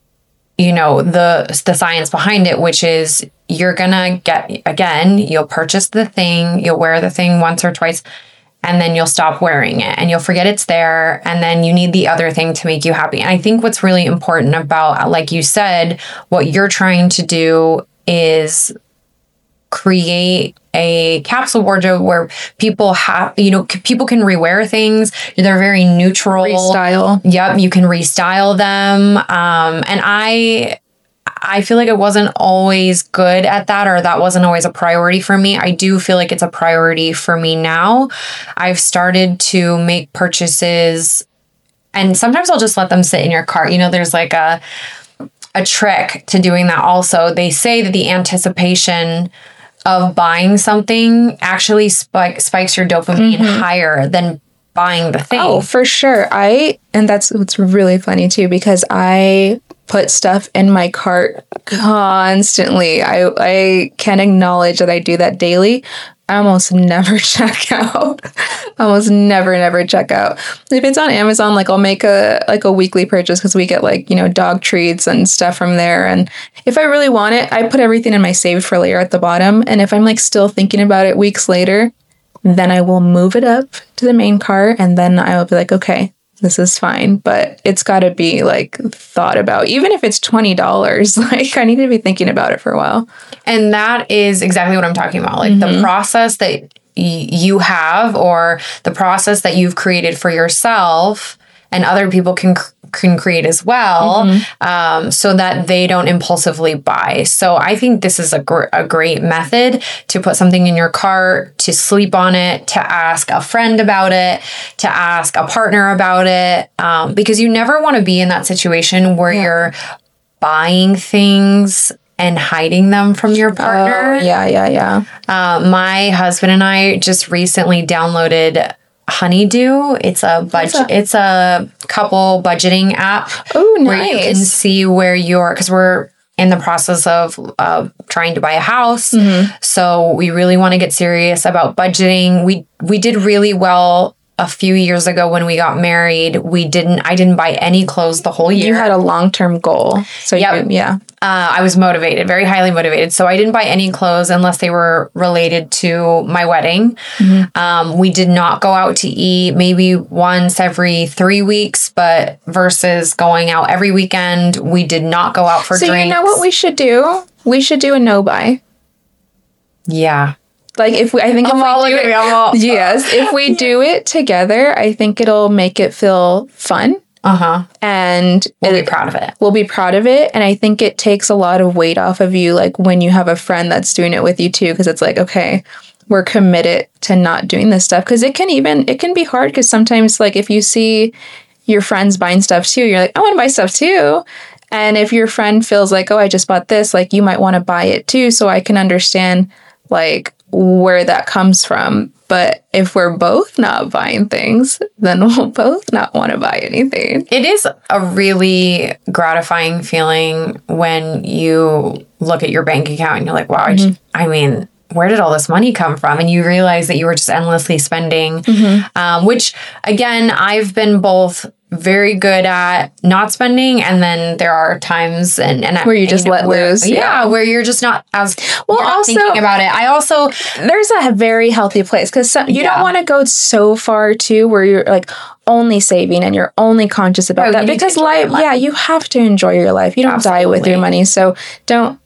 the science behind it, which is you're gonna you'll purchase the thing, you'll wear the thing once or twice, and then you'll stop wearing it and you'll forget it's there. And then you need the other thing to make you happy. And I think what's really important about, like you said, what you're trying to do is create a capsule wardrobe where people people can rewear things. They're very neutral. Restyle. Yep. You can restyle them. And I feel like I wasn't always good at that, or that wasn't always a priority for me. I do feel like it's a priority for me now. I've started to make purchases, and sometimes I'll just let them sit in your cart. There's like a trick to doing that also. They say that the anticipation of buying something actually spikes your dopamine mm-hmm. higher than buying the thing. Oh, for sure. And that's what's really funny too, because I put stuff in my cart constantly. I can acknowledge that I do that daily. I almost never check out. Never check out. If it's on Amazon, like I'll make a weekly purchase because we get dog treats and stuff from there. And if I really want it, I put everything in my saved for later at the bottom. And if I'm still thinking about it weeks later, then I will move it up to the main cart, and then I will be like, okay, this is fine, but it's got to be like thought about. Even if it's $20, like I need to be thinking about it for a while. And that is exactly what I'm talking about. Like the process that you have, or the process that you've created for yourself, and other people can create as well, so that they don't impulsively buy. So I think this is a great method to put something in your cart, to sleep on it, to ask a friend about it, to ask a partner about it, because you never want to be in that situation where you're buying things and hiding them from your partner. My husband and I just recently downloaded Honeydew. It's a couple budgeting app. Oh, nice. Where you can see where because we're in the process of trying to buy a house. So we really want to get serious about budgeting. We did really well a few years ago when we got married. I didn't buy any clothes the whole year. You had a long-term goal. So I was motivated, very highly motivated. So I didn't buy any clothes unless they were related to my wedding. We did not go out to eat, maybe once every 3 weeks, but versus going out every weekend, we did not go out for drinks. So you know what we should do? We should do a no-buy. Yeah. Like if we do it together, I think it'll make it feel fun. And we'll be proud of it. We'll be proud of it. And I think it takes a lot of weight off of you, like when you have a friend that's doing it with you too, because it's like, okay, we're committed to not doing this stuff. Because it can be hard, because sometimes like if you see your friends buying stuff too, you're like, I want to buy stuff too. And if your friend feels like, oh, I just bought this, like you might want to buy it too. So I can understand like where that comes from. But if we're both not buying things, then we'll both not want to buy anything. It is a really gratifying feeling when you look at your bank account and you're like, wow, I mean, where did all this money come from? And you realize that you were just endlessly spending, which again, I've been both very good at not spending, and then there are times and where you just let loose. Yeah, where you're just not as well. Also, thinking about it, there's a very healthy place, because you don't want to go so far too where you're like only saving and you're only conscious about that, because life, you have to enjoy your life. You don't die with your money, so don't.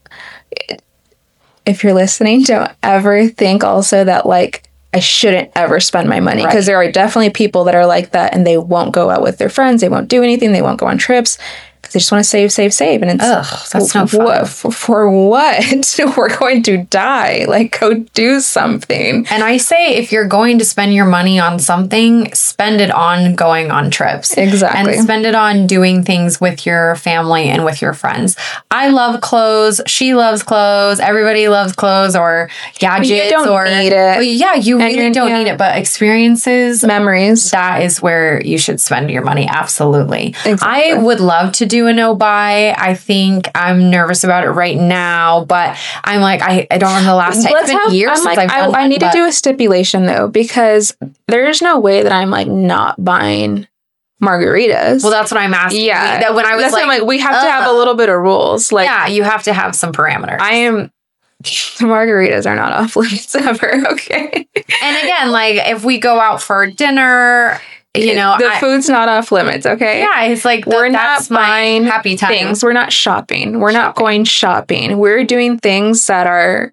If you're listening, don't ever think also that like I shouldn't ever spend my money, because there are definitely people that are like that, and they won't go out with their friends. They won't do anything. They won't go on trips because they just want to save. And it's that's no fun. For what? We're going to die. Like, go do something. And I say, if you're going to spend your money on something, spend it on going on trips. Exactly. And spend it on doing things with your family and with your friends. I love clothes. She loves clothes. Everybody loves clothes or gadgets. You don't need it. Yeah, you really don't need it. But experiences, memories, that is where you should spend your money. Absolutely. Exactly. I would love to do a no-buy. I think I'm nervous about it right now, but I'm like, I don't remember the last time. It's been years since I've done I need to do a stipulation though, because there's no way that I'm like not buying margaritas. Well, that's what I'm asking. Yeah. When I was like, we have to have a little bit of rules. Like, yeah, you have to have some parameters. Margaritas are not off limits ever. Okay. And again, like if we go out for dinner, the food's not off limits. Okay. Yeah. It's like, we're not buying happy time. Things. We're not shopping. We're not going shopping. We're doing things that are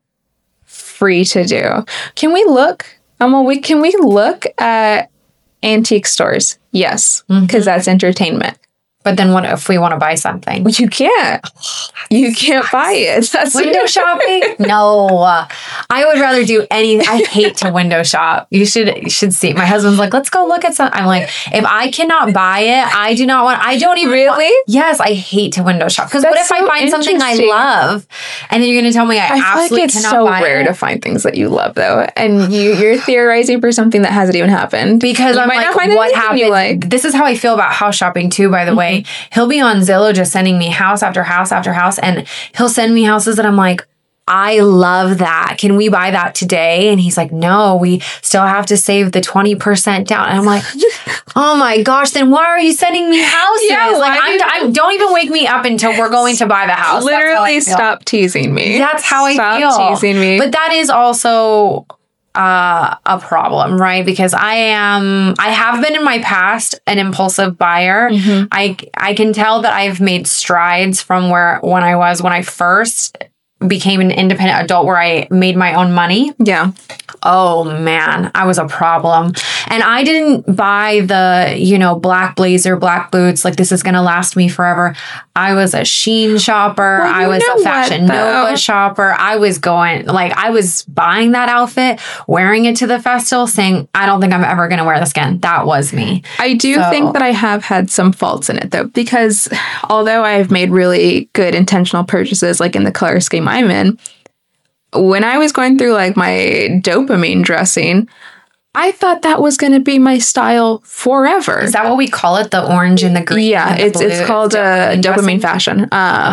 free to do. Can we look? Can we look at antique stores? Yes. Because that's entertainment. But then what if we want to buy something? You can't. You can't buy it. That's window shopping? No. I would rather do anything. I hate to window shop. You should see. My husband's like, let's go look at something. I'm like, if I cannot buy it, I do not want. I don't even. Really? Yes, I hate to window shop. Because what if I find something I love, and then you're going to tell me I absolutely cannot buy it? It's so rare to find things that you love, though, and you're theorizing for something that hasn't even happened. Because I'm like, what happened? Like. This is how I feel about house shopping too. By the way. He'll be on Zillow just sending me house after house after house, and he'll send me houses that I'm like, I love that. Can we buy that today? And he's like, no, we still have to save the 20% down. And I'm like, oh my gosh, then why are you sending me houses? Yeah, like, don't even wake me up until we're going to buy the house. Literally stop teasing me. That's how I feel. Stop teasing me. But that is also, a problem, right? Because I have been in my past an impulsive buyer. I can tell that I've made strides from when I first became an independent adult, where I made my own money. Yeah. Oh man, I was a problem. And I didn't buy the, black blazer, black boots, like this is going to last me forever. I was a Shein shopper. Well, I was a Fashion Nova shopper. I was buying that outfit, wearing it to the festival, saying, I don't think I'm ever going to wear this again. That was me. I do think that I have had some faults in it though, because although I've made really good intentional purchases, like in the color scheme I'm in, when I was going through like my dopamine dressing, I thought that was going to be my style forever. Is that what we call it? The orange and the green? Yeah, it's called dopamine fashion.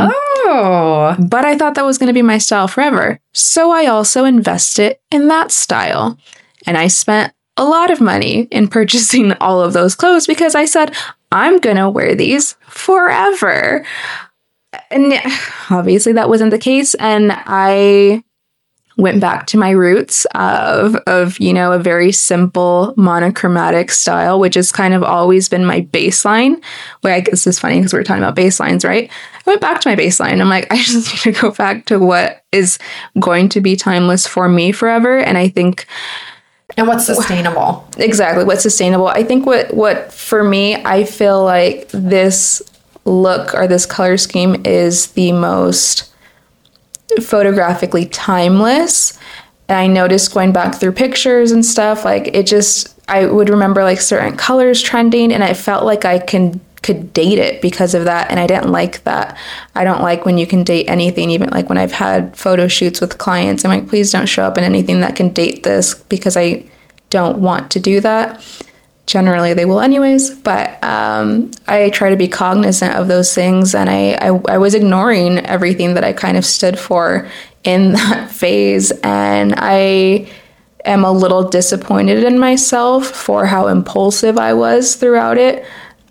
But I thought that was going to be my style forever. So I also invested in that style. And I spent a lot of money in purchasing all of those clothes because I said, I'm going to wear these forever. And obviously that wasn't the case. And I went back to my roots of a very simple monochromatic style, which has kind of always been my baseline. Where I guess it's funny because we're talking about baselines, right? I went back to my baseline. I'm like, I just need to go back to what is going to be timeless for me forever. And I think... And what's sustainable? Exactly. What's sustainable. I think what for me, I feel like this look or this color scheme is the most photographically timeless. And I noticed going back through pictures and stuff, like I would remember like certain colors trending, and I felt like I could date it because of that. And I didn't like that. I don't like when you can date anything, even like when I've had photo shoots with clients, I'm like, please don't show up in anything that can date this, because I don't want to do that. Generally, they will anyways, but I try to be cognizant of those things, and I was ignoring everything that I kind of stood for in that phase, and I am a little disappointed in myself for how impulsive I was throughout it.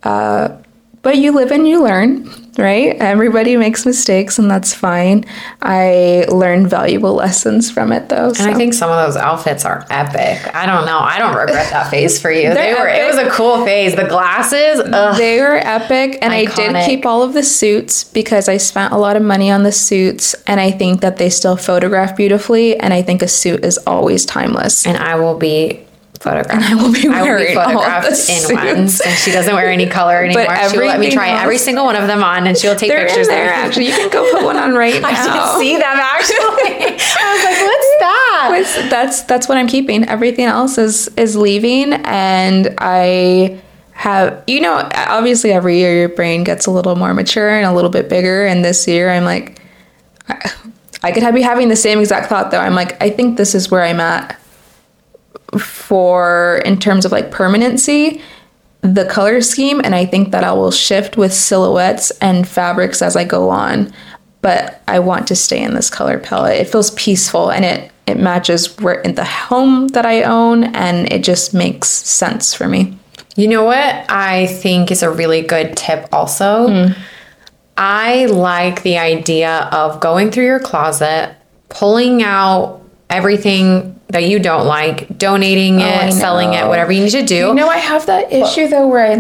But you live and you learn, right? Everybody makes mistakes, and that's fine. I learned valuable lessons from it, though. And I think some of those outfits are epic. I don't know. I don't regret that phase for you. It was a cool phase. The glasses, they were epic. And iconic. I did keep all of the suits because I spent a lot of money on the suits, and I think that they still photograph beautifully. And I think a suit is always timeless. And I will be photographed. And I will be wearing photographed in ones. And she doesn't wear any color anymore. She will let me try every single one of them on, and she'll take pictures there. Actually, you can go put one on right now. I didn't see them actually. I was like, what's that? That's what I'm keeping. Everything else is leaving, and I have, obviously every year your brain gets a little more mature and a little bit bigger. And this year I'm like, I could be having the same exact thought though. I'm like, I think this is where I'm at. In terms of like permanency, the color scheme, and I think that I will shift with silhouettes and fabrics as I go on, but I want to stay in this color palette. It feels peaceful, and it matches in the home that I own, and it just makes sense for me. You know what I think is a really good tip also? I like the idea of going through your closet, pulling out everything that you don't like, donating it, selling it, whatever you need to do. I have that issue though where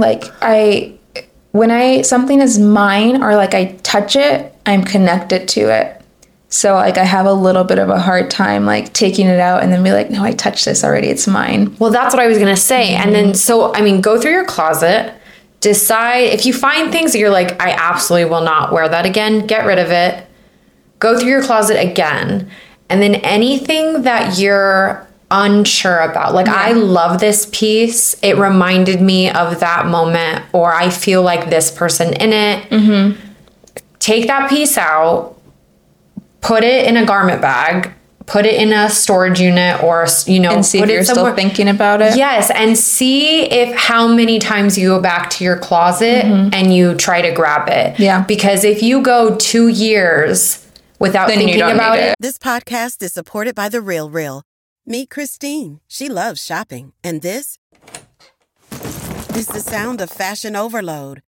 when something is mine, or like I touch it, I'm connected to it. So like I have a little bit of a hard time like taking it out and then be like, no, I touched this already, it's mine. Well, that's what I was going to say. And then, go through your closet, decide if you find things that you're like, I absolutely will not wear that again, get rid of it. Go through your closet again. And then anything that you're unsure about, like, I love this piece. It reminded me of that moment, or I feel like this person in it. Take that piece out, put it in a garment bag, put it in a storage unit, or, and see if you're still thinking about it. Yes. And see how many times you go back to your closet and you try to grab it. Yeah. Because if you go 2 years without thinking about it. This podcast is supported by The Real Real. Meet Christine. She loves shopping. And this is the sound of fashion overload.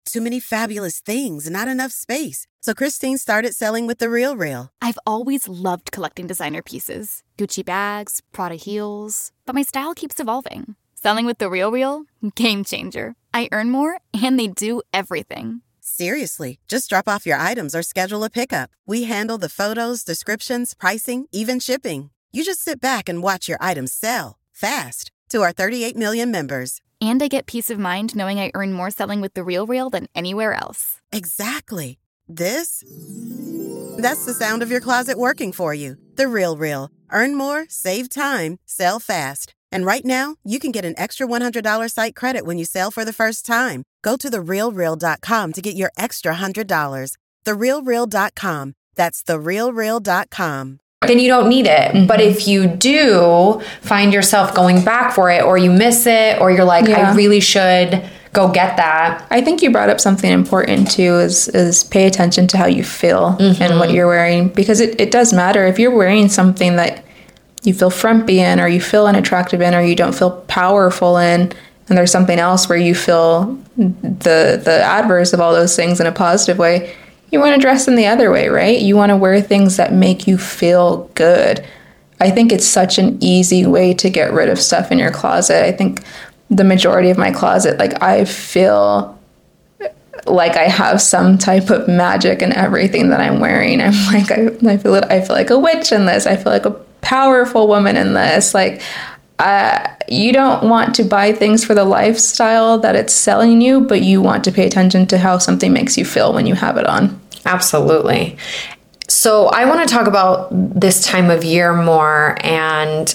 Too many fabulous things, not enough space. So Christine started selling with The RealReal. I've always loved collecting designer pieces. Gucci bags, Prada heels. But my style keeps evolving. Selling with The RealReal? Game changer. I earn more, and they do everything. Seriously, just drop off your items or schedule a pickup. We handle the photos, descriptions, pricing, even shipping. You just sit back and watch your items sell fast to our 38 million members. And I get peace of mind knowing I earn more selling with The RealReal than anywhere else. Exactly. That's the sound of your closet working for you. The RealReal. Earn more, save time, sell fast. And right now, you can get an extra $100 site credit when you sell for the first time. Go to therealreal.com to get your extra $100. Therealreal.com. That's therealreal.com. Then you don't need it. But if you do find yourself going back for it, or you miss it, or you're like, I really should go get that. I think you brought up something important too, is pay attention to how you feel and what you're wearing, because it does matter. If you're wearing something that you feel frumpy in, or you feel unattractive in, or you don't feel powerful in, and there's something else where you feel the adverse of all those things in a positive way, you want to dress in the other way, right? You want to wear things that make you feel good. I think it's such an easy way to get rid of stuff in your closet. I think the majority of my closet, like, I feel like I have some type of magic in everything that I'm wearing. I'm like, I feel like a witch in this. I feel like a powerful woman in this. Like, you don't want to buy things for the lifestyle that it's selling you, but you want to pay attention to how something makes you feel when you have it on. Absolutely. So I want to talk about this time of year more. And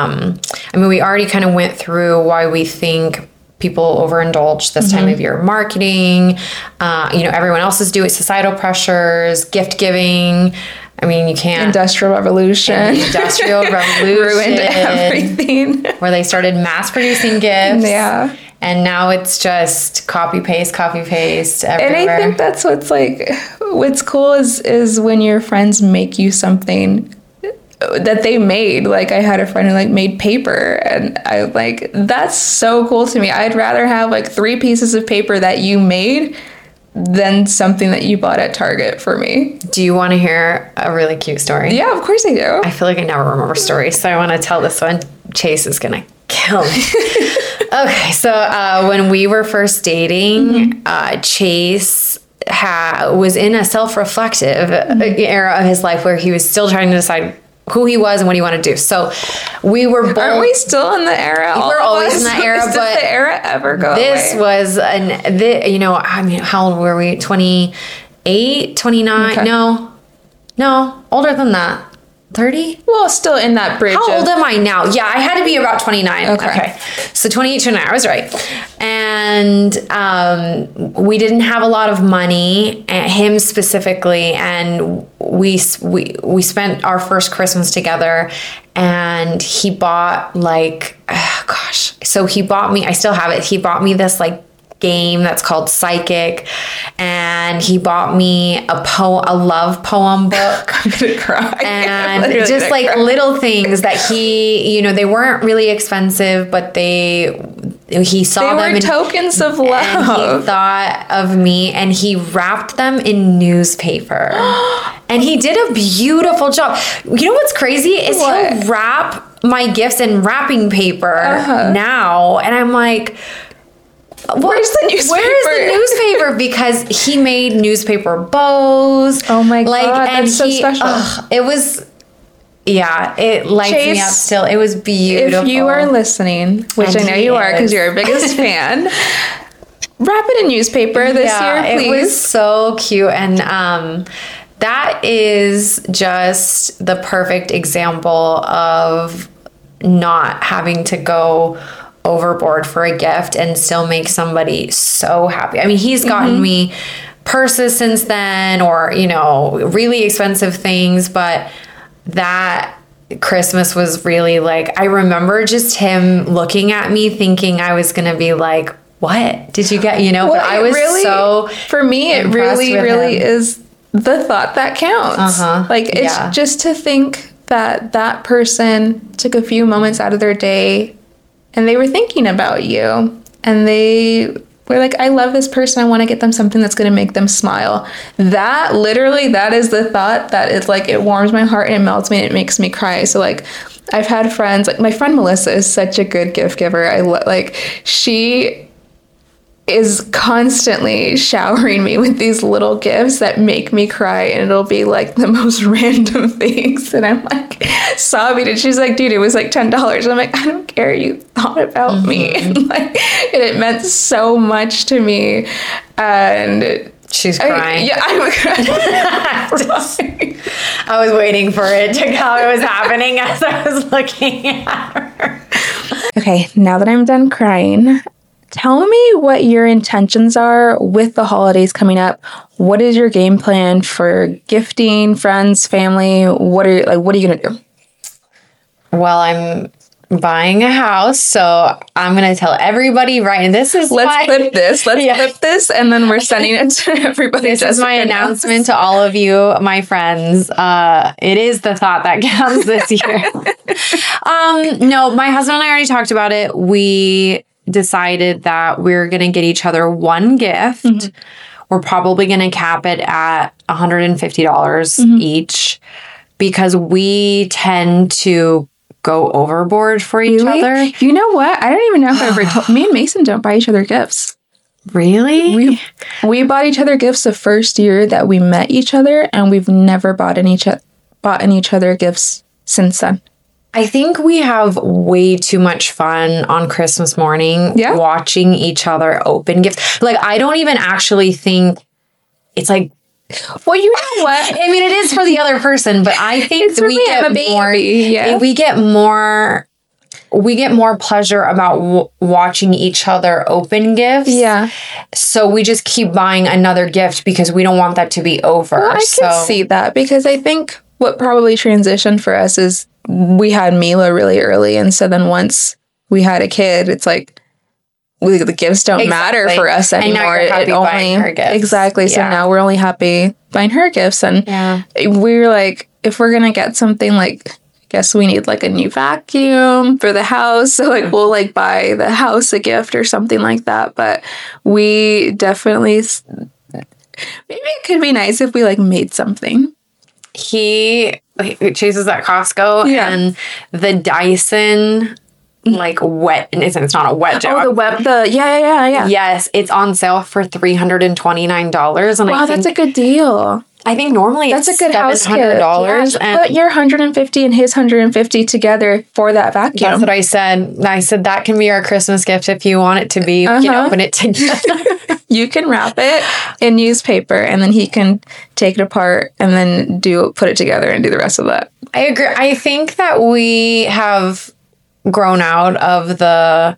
we already kind of went through why we think people overindulge this time of year. Marketing, everyone else is doing, societal pressures, gift giving. I mean, you can't. Industrial Revolution. Ruined everything. Where they started mass producing gifts. Yeah. And now it's just copy paste everywhere. And I think that's what's cool is when your friends make you something that they made. Like, I had a friend who made paper, and I that's so cool to me. I'd rather have 3 pieces of paper that you made than something that you bought at Target for me. Do you want to hear a really cute story? Yeah, of course I do. I feel like I never remember stories, so I want to tell this one. Chase is going to kill me. Okay, so when we were first dating, Chase was in a self-reflective era of his life where he was still trying to decide who he was and what he wanted to do. So we were both... Aren't we still in the era? We're always in that era, Does but... the era ever go This away? was how old were we? 28, 29? Okay. No, older than that. 30? Well, still in that bridge. How old am I now? Yeah, I had to be about 29. Okay. So 28, 29, I was right. And we didn't have a lot of money, him specifically, and we spent our first Christmas together, and he bought so he bought me, I still have it, he bought me this game that's called Psychic, and he bought me a love poem book. I'm gonna cry. And just little things that he, they weren't really expensive, but he saw them were tokens of love. And he thought of me, and he wrapped them in newspaper. And he did a beautiful job. You know what's crazy is he'll wrap my gifts in wrapping paper now, and I'm like, Where's the newspaper? Because he made newspaper bows. Oh my God, that's so special. It was, it lights me up still. It was beautiful. If you are listening, which I know you are because you're our biggest fan, wrap it in newspaper this year, please. It was so cute. And that is just the perfect example of not having to go overboard for a gift and still make somebody so happy. I mean, he's gotten me purses since then, or really expensive things, but that Christmas was really I remember just him looking at me thinking I was gonna be like, what did you get? But I was so, for me, it really is the thought that counts. It's just to think that person took a few moments out of their day and they were thinking about you, and they we're like, I love this person. I want to get them something that's going to make them smile. That is the thought that is like, it warms my heart and it melts me and it makes me cry. So like, I've had friends, like my friend Melissa is such a good gift giver. She is constantly showering me with these little gifts that make me cry, and it'll be like the most random things, and I'm like sobbing, and she's like, dude, it was like $10. I'm like, I don't care, you thought about me. And it meant so much to me. And she's crying. I'm crying. I was waiting for it to how it was happening as I was looking at her. Okay, now that I'm done crying, tell me what your intentions are with the holidays coming up. What is your game plan for gifting friends, family? What are you gonna do? Well, I'm buying a house, so I'm gonna tell everybody right. And this is Let's clip this, and then we're sending it to everybody. This is my announcement to all of you, my friends. It is the thought that counts this year. No, my husband and I already talked about it. We decided that we're going to get each other one gift. Mm-hmm. We're probably going to cap it at $150 each, because we tend to go overboard for each other. You know what? I don't even know if I ever told. Me and Mason don't buy each other gifts. Really? We bought each other gifts the first year that we met each other, and we've never bought each other gifts since then. I think we have way too much fun on Christmas morning watching each other open gifts. Like, I don't even actually think it's like, well, you know what? I mean, it is for the other person, but I think we get more pleasure about watching each other open gifts. Yeah. So we just keep buying another gift because we don't want that to be over. Well, I can see that, because I think what probably transitioned for us is we had Mila really early, and so then once we had a kid, it's like the gifts don't matter for us anymore. Exactly. So now we're only happy buying her gifts, and we're like, if we're gonna get something, like, I guess we need like a new vacuum for the house, so like we'll like buy the house a gift or something like that. But we definitely, maybe it could be nice if we like made something. He chases at Costco, and the Dyson like wet, and it's not a wet job. Yeah. Yes, it's on sale for $329, and wow, that's a good deal. I think normally that's it's a good house gift. $700. And put your $150 and his $150 together for that vacuum. That's what I said. I said that can be our Christmas gift if you want it to be. You can open it together. You can wrap it in newspaper, and then he can take it apart and then put it together and do the rest of that. I agree. I think that we have grown out of the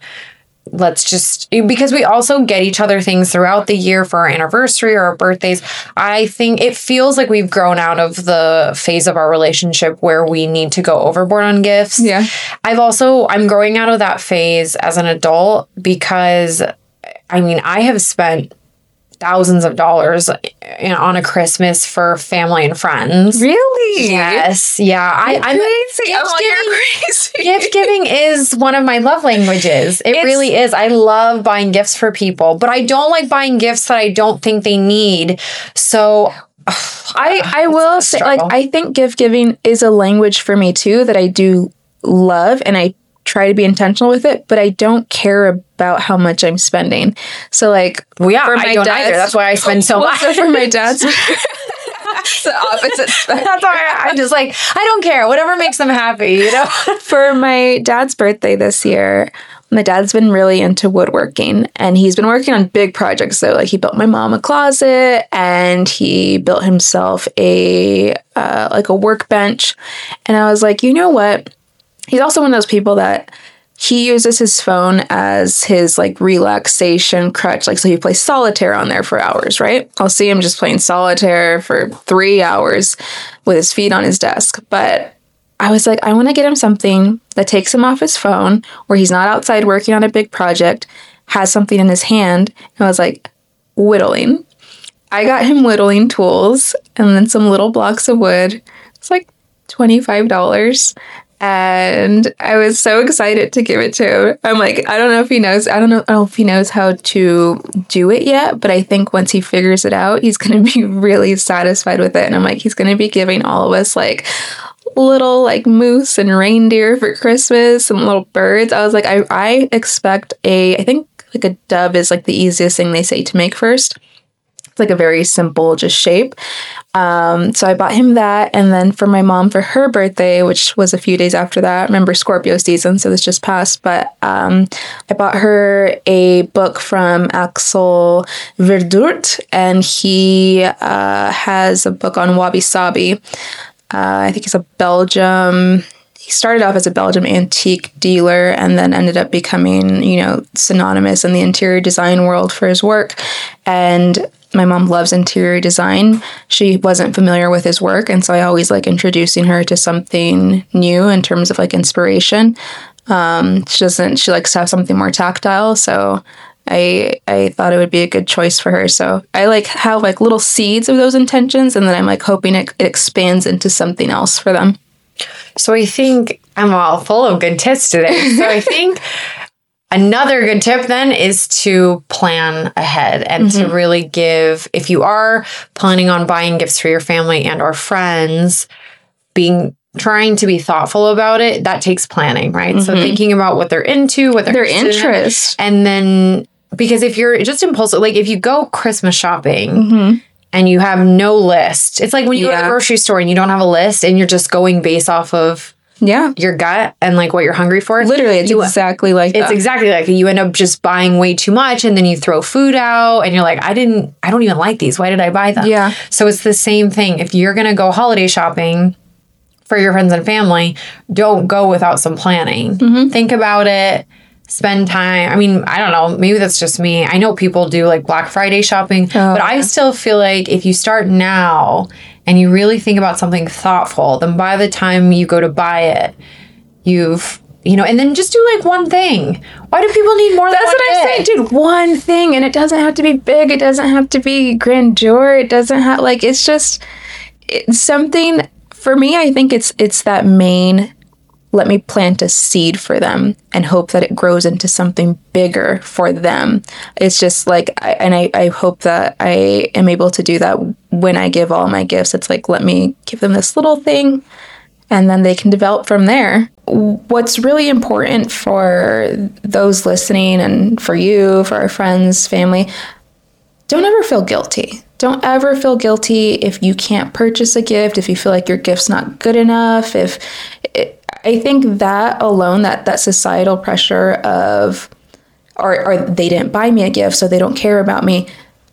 because we also get each other things throughout the year for our anniversary or our birthdays. I think it feels like we've grown out of the phase of our relationship where we need to go overboard on gifts. Yeah. I'm growing out of that phase as an adult, because I mean, I have spent thousands of dollars on a Christmas for family and friends. Really? Yes. Yeah. I'm crazy. Gift giving is one of my love languages. It really is. I love buying gifts for people, but I don't like buying gifts that I don't think they need. So I will say, like, I think gift giving is a language for me too that I do love, and I try to be intentional with it, but I don't care about how much I'm spending. So like, for my I don't either. That's why I spend so much. So for my dad's, it's the opposite. That's why I'm just like, I don't care. Whatever makes them happy, you know? For my dad's birthday this year, my dad's been really into woodworking, and he's been working on big projects. So like, he built my mom a closet, and he built himself a workbench. And I was like, you know what? He's also one of those people that he uses his phone as his like relaxation crutch. Like, so he plays solitaire on there for hours, right? I'll see him just playing solitaire for 3 hours with his feet on his desk. But I was like, I want to get him something that takes him off his phone, where he's not outside working on a big project, has something in his hand. And I was like, whittling. I got him whittling tools and then some little blocks of wood. It's like $25. And I was so excited to give it to him. I'm like, I don't know if he knows. I don't know if he knows how to do it yet, but I think once he figures it out, he's going to be really satisfied with it. And I'm like, he's going to be giving all of us like little like moose and reindeer for Christmas and little birds. I was like, I expect I think like a dove is like the easiest thing they say to make first. It's like a very simple just shape. So I bought him that. And then for my mom, for her birthday, which was a few days after that, remember Scorpio season, so this just passed, but I bought her a book from Axel Verdurt, and he has a book on wabi-sabi. I think he's a Belgium. He started off as a Belgium antique dealer and then ended up becoming, synonymous in the interior design world for his work. And my mom loves interior design. She wasn't familiar with his work, and so I always like introducing her to something new in terms of like inspiration. She likes to have something more tactile, so I thought it would be a good choice for her. So I like have like little seeds of those intentions, and then I'm like hoping it expands into something else for them. So I think I'm all full of good tips today. So I think another good tip then is to plan ahead and to really give, if you are planning on buying gifts for your family and or friends, trying to be thoughtful about it, that takes planning, right? So thinking about what they're into, what their interests. And then, because if you're just impulsive, like if you go Christmas shopping and you have no list, it's like when you go to the grocery store and you don't have a list and you're just going based off of your gut and like what you're hungry for. Literally, it's exactly like that. It's exactly like you end up just buying way too much and then you throw food out and you're like, I don't even like these. Why did I buy them? Yeah. So it's the same thing. If you're going to go holiday shopping for your friends and family, don't go without some planning. Think about it. Spend time. I mean, I don't know. Maybe that's just me. I know people do like Black Friday shopping, but I still feel like if you start now and you really think about something thoughtful, then by the time you go to buy it, and then just do like one thing. Why do people need more than one thing? That's what I'm saying, dude. One thing. And it doesn't have to be big. It doesn't have to be grandeur. It doesn't have it's something. For me, I think it's that main, let me plant a seed for them and hope that it grows into something bigger for them. It's just like, I hope that I am able to do that when I give all my gifts. It's like, let me give them this little thing and then they can develop from there. What's really important for those listening and for you, for our friends, family, don't ever feel guilty. Don't ever feel guilty if you can't purchase a gift, if you feel like your gift's not good enough. I think that alone, that societal pressure of, or they didn't buy me a gift, so they don't care about me,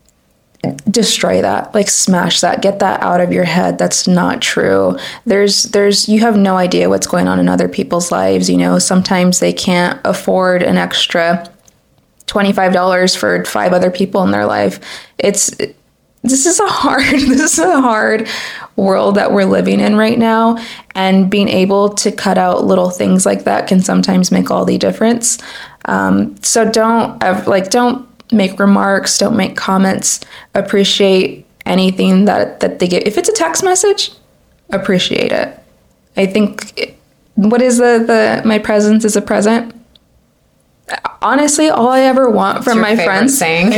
destroy that, like smash that, get that out of your head. That's not true. You have no idea what's going on in other people's lives. Sometimes they can't afford an extra $25 for 5 other people in their life. This is a hard world that we're living in right now, and being able to cut out little things like that can sometimes make all the difference. So don't make remarks, don't make comments. Appreciate anything that they get. If it's a text message, appreciate it. I think what is my presence is a present. Honestly, all I ever want from my friends. Saying.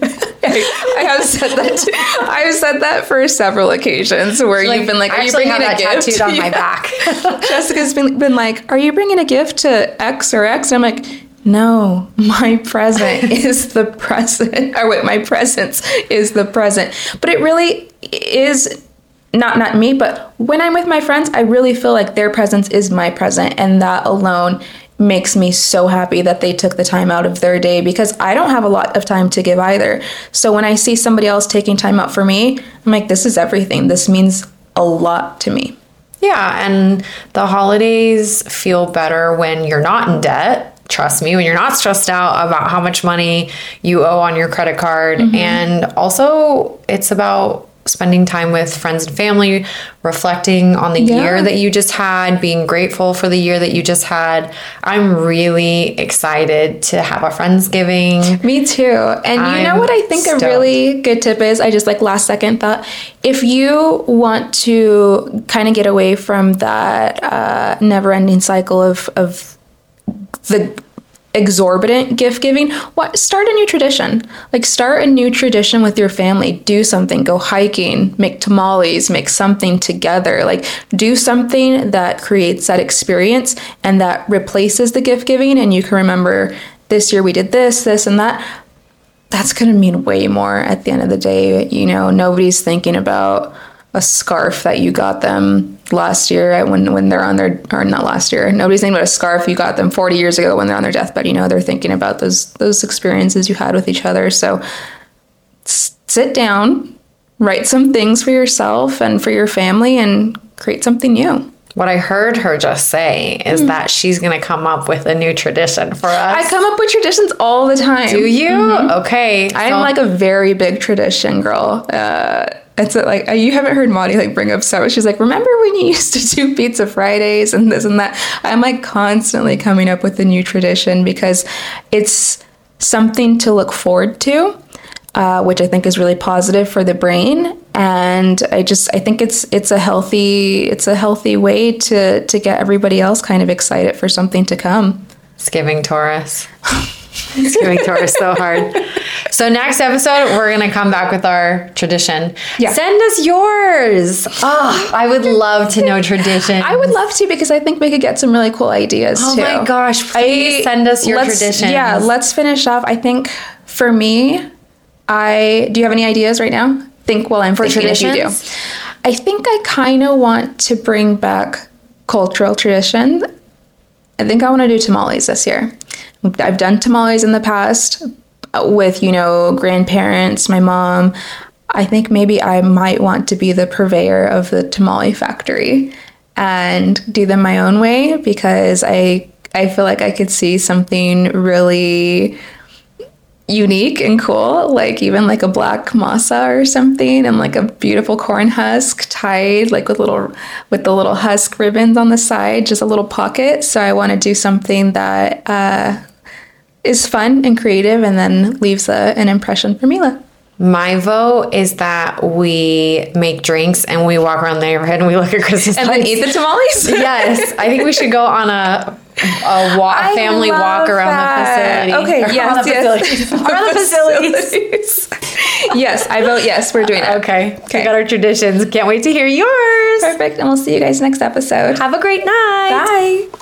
I have said that. I've said that for several occasions where you've been like, "Are you bringing a gift?" Tattooed on my back. Jessica's been like, "Are you bringing a gift to X or X?" And I'm like, "No, my present is the present." Or wait, my presence is the present. But it really is. Not me, but when I'm with my friends, I really feel like their presence is my present, and that alone makes me so happy that they took the time out of their day, because I don't have a lot of time to give either. So when I see somebody else taking time out for me, I'm like, this is everything. This means a lot to me. Yeah, and the holidays feel better when you're not in debt. Trust me, when you're not stressed out about how much money you owe on your credit card. And also, it's about spending time with friends and family, reflecting on the year that you just had, being grateful for the year that you just had. I'm really excited to have a Friendsgiving. Me too. And you know what I think stoked. A really good tip is, I just like last second thought, if you want to kind of get away from that never-ending cycle of the exorbitant gift giving, start a new tradition. Like, start a new tradition with your family. Do something, go hiking, make tamales, make something together. Like, do something that creates that experience and that replaces the gift giving, and you can remember, this year we did this and that. That's going to mean way more at the end of the day. You know, nobody's thinking about a scarf that you got them last year when they're on their, or not last year. Nobody's thinking about a scarf you got them 40 years ago when they're on their deathbed. You know, they're thinking about those experiences you had with each other. So sit down, write some things for yourself and for your family, and create something new. What I heard her just say is that she's going to come up with a new tradition for us. I come up with traditions all the time. Do you? Mm-hmm. Okay. I'm like a very big tradition girl. It's like, you haven't heard Maudie like bring up so. She's like, remember when you used to do Pizza Fridays and this and that? I'm like constantly coming up with a new tradition because it's something to look forward to, which I think is really positive for the brain. And I think it's a healthy way to get everybody else kind of excited for something to come. It's giving Taurus. It's giving Taurus so hard. So next episode, we're going to come back with our tradition. Yeah. Send us yours. Oh, I would love to know traditions. I would love to, because I think we could get some really cool ideas too. Oh my gosh. Please send us your traditions. Yeah, let's finish off. I think for me, do you have any ideas right now? Think while I'm thinking if you do. I think I kind of want to bring back cultural tradition. I think I want to do tamales this year. I've done tamales in the past with, grandparents, my mom. I think maybe I might want to be the purveyor of the tamale factory and do them my own way, because I feel like I could see something really unique and cool, like even like a black masa or something, and like a beautiful corn husk tied like with the little husk ribbons on the side, just a little pocket. So I want to do something that is fun and creative, and then leaves an impression for Mila. My vote is that we make drinks and we walk around the neighborhood and we look at Christmas and then eat the tamales. Yes, I think we should go on a family walk around the facility. Okay, yes. Around the facilities. Yes, I vote yes. We're doing it. Okay. We got our traditions. Can't wait to hear yours. Perfect. And we'll see you guys next episode. Have a great night. Bye.